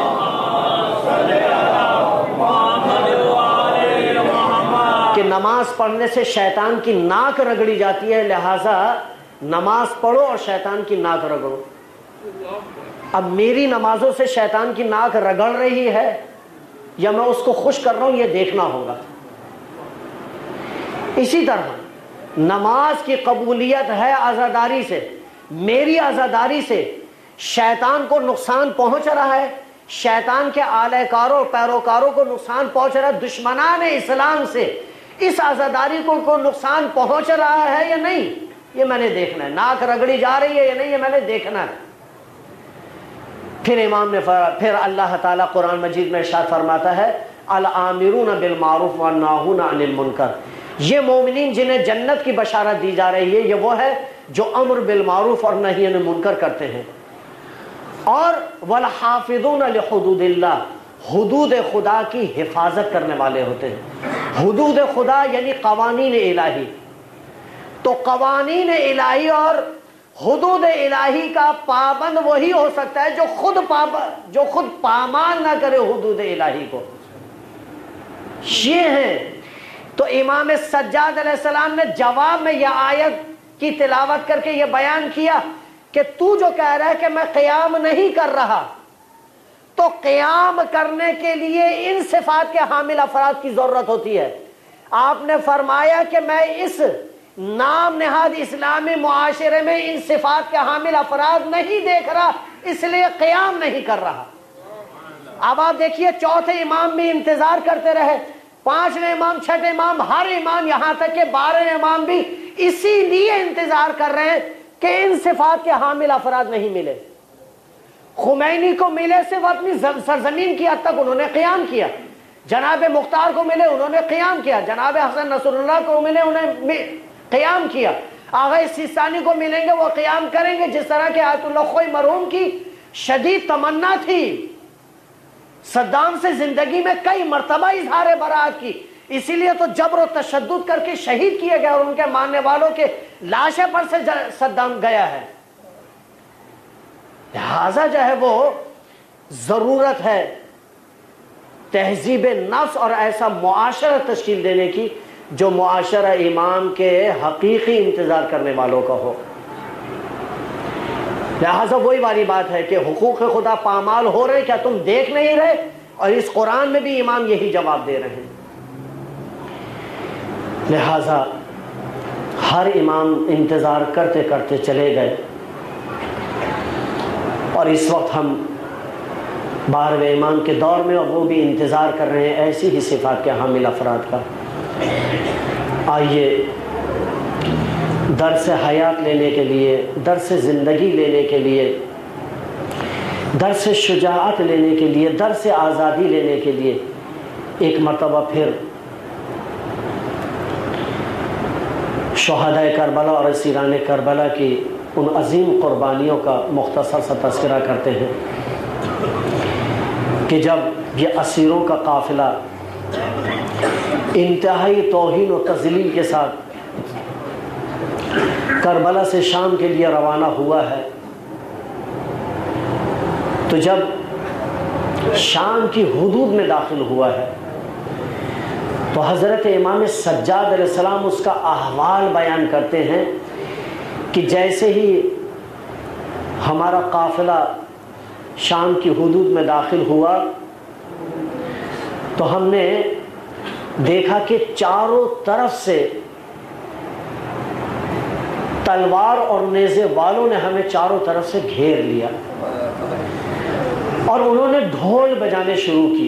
A: کہ نماز پڑھنے سے شیطان کی ناک رگڑی جاتی ہے، لہٰذا نماز پڑھو اور شیطان کی ناک رگڑو. اب میری نمازوں سے شیطان کی ناک رگڑ رہی ہے یا میں اس کو خوش کر رہا ہوں، یہ دیکھنا ہوگا. اسی طرح نماز کی قبولیت ہے عزاداری سے. میری عزاداری سے شیطان کو نقصان پہنچ رہا ہے، شیطان کے آلہ کاروں پیروکاروں کو نقصان پہنچ رہا ہے، دشمنان اسلام سے اس عزاداری کو کو نقصان پہنچ رہا ہے یا نہیں، یہ میں نے دیکھنا ہے. ناک رگڑی جا رہی ہے یا نہیں، یہ میں نے دیکھنا ہے. پھر امام نے پھر اللہ تعالیٰ قرآن مجید میں ارشاد فرماتا ہے الآمرون بالمعروف والناہون عن المنکر. یہ مومنین جنہیں جنت کی بشارت دی جا رہی ہے یہ وہ ہے جو امر بالمعروف اور نہی عن المنکر کرتے ہیں. اور والحافظون لحدود اللہ، حدود خدا کی حفاظت کرنے والے ہوتے ہیں. حدود خدا یعنی قوانین الہی. تو قوانین الہی اور حدود الہی کا پابند وہی ہو سکتا ہے جو خود پابند جو خود پامال نہ کرے حدود الہی کو. یہ ہیں. تو امام سجاد علیہ السلام نے جواب میں یہ آیت کی تلاوت کر کے یہ بیان کیا کہ تو جو کہہ رہا ہے کہ میں قیام نہیں کر رہا، تو قیام کرنے کے لیے ان صفات کے حامل افراد کی ضرورت ہوتی ہے. آپ نے فرمایا کہ میں اس نام نہاد اسلامی معاشرے میں ان صفات کے حامل افراد نہیں دیکھ رہا، اس لیے قیام نہیں کر رہا. اب آپ دیکھیے چوتھے امام بھی انتظار کرتے رہے، پانچویں امام، چھٹے امام، ہر امام یہاں تک کہ بارہویں امام بھی اسی لیے انتظار کر رہے ہیں کہ ان صفات کے حامل افراد نہیں ملے. خمینی کو ملے صرف اپنی سرزمین کی حد تک انہوں نے قیام کیا، جناب مختار کو ملے انہوں نے قیام کیا، جناب حسن نصر اللہ کو ملے انہیں قیام کیا، آغا سیستانی کو ملیں گے وہ قیام کریں گے. جس طرح کہ آیت اللہ خوئی مرحوم کی شدید تمنا تھی صدام سے زندگی میں کئی مرتبہ اظہار برات کی، اسی لیے تو جبر و تشدد کر کے شہید کیے گئے اور ان کے ماننے والوں کے لاشیں پر سے صدام گیا ہے. لہذا جو ہے وہ ضرورت ہے تہذیب نفس اور ایسا معاشرہ تشکیل دینے کی جو معاشرہ امام کے حقیقی انتظار کرنے والوں کا ہو. لہذا وہی والی بات ہے کہ حقوق خدا پامال ہو رہے، کیا تم دیکھ نہیں رہے؟ اور اس قرآن میں بھی امام یہی جواب دے رہے ہیں. لہذا ہر امام انتظار کرتے کرتے چلے گئے اور اس وقت ہم بارہویں امام کے دور میں اور وہ بھی انتظار کر رہے ہیں ایسی ہی صفات کے حامل افراد کا. آئیے درس حیات لینے کے لیے، درس زندگی لینے کے لیے، درس شجاعت لینے کے لیے، درس آزادی لینے کے لیے ایک مرتبہ پھر شہدائے کربلا اور اسیران کربلا کی ان عظیم قربانیوں کا مختصر سا تذکرہ کرتے ہیں کہ جب یہ اسیروں کا قافلہ انتہائی توہین و تذلیل کے ساتھ کربلا سے شام کے لیے روانہ ہوا ہے، تو جب شام کی حدود میں داخل ہوا ہے تو حضرت امام سجاد علیہ السلام اس کا احوال بیان کرتے ہیں کہ جیسے ہی ہمارا قافلہ شام کی حدود میں داخل ہوا تو ہم نے دیکھا کہ چاروں طرف سے تلوار اور نیزے والوں نے ہمیں چاروں طرف سے گھیر لیا اور انہوں نے ڈھول بجانے شروع کیے.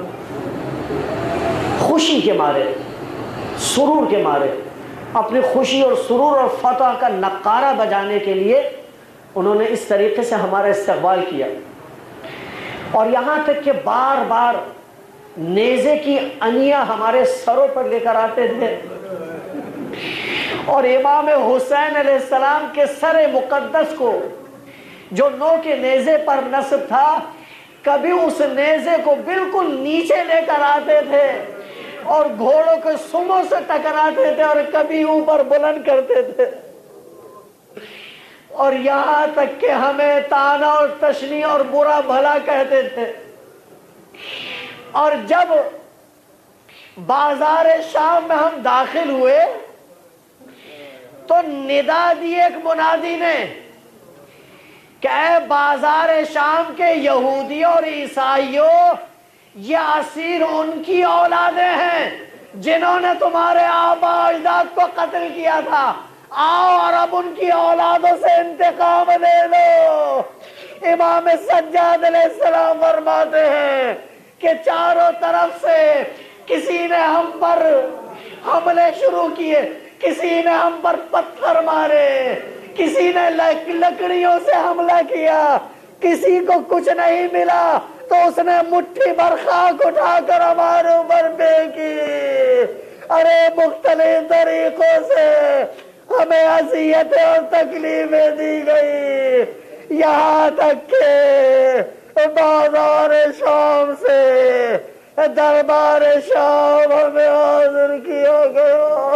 A: خوشی کے مارے، سرور کے مارے، اپنی خوشی اور سرور اور فتح کا نقارہ بجانے کے لیے انہوں نے اس طریقے سے ہمارا استقبال کیا. اور یہاں تک کہ بار بار نیزے کی انیاں ہمارے سروں پر لے کر آتے تھے اور امام حسین علیہ السلام کے سر مقدس کو جو نو کے نیزے پر نصب تھا، کبھی اس نیزے کو بالکل نیچے لے کر آتے تھے اور گھوڑوں کے سموں سے ٹکراتے تھے، اور کبھی اوپر بلند کرتے تھے، اور یہاں تک کہ ہمیں تانا اور تشنیع اور برا بھلا کہتے تھے۔ اور جب بازار شام میں ہم داخل ہوئے تو ندا دی ایک منادی نے کہ اے بازار شام کے یہودیوں اور عیسائیوں، یہ اسیر ان کی اولادیں ہیں جنہوں نے تمہارے آبا اجداد کو قتل کیا تھا، آؤ اور اب ان کی اولادوں سے انتقام لے لو۔ امام سجاد علیہ السلام فرماتے ہیں کہ چاروں طرف سے کسی نے ہم پر حملے شروع کیے، کسی نے ہم پر پتھر مارے، کسی نے لکڑیوں سے حملہ کیا، کسی کو کچھ نہیں ملا تو اس نے مٹھی بھر خاک اٹھا کر ہمارے اوپر پھینکی۔ ارے مختلف طریقوں سے ہمیں اذیتیں اور تکلیفیں دی گئی، یہاں تک کہ بازار شام سے دربار شام ہمیں حاضر کیا گیا۔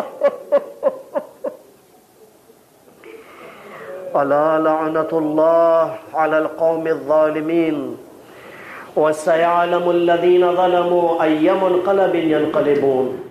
A: الا لعنت اللہ علی القوم الظالمین وسيعلم الذين ظلموا أي منقلب ينقلبون۔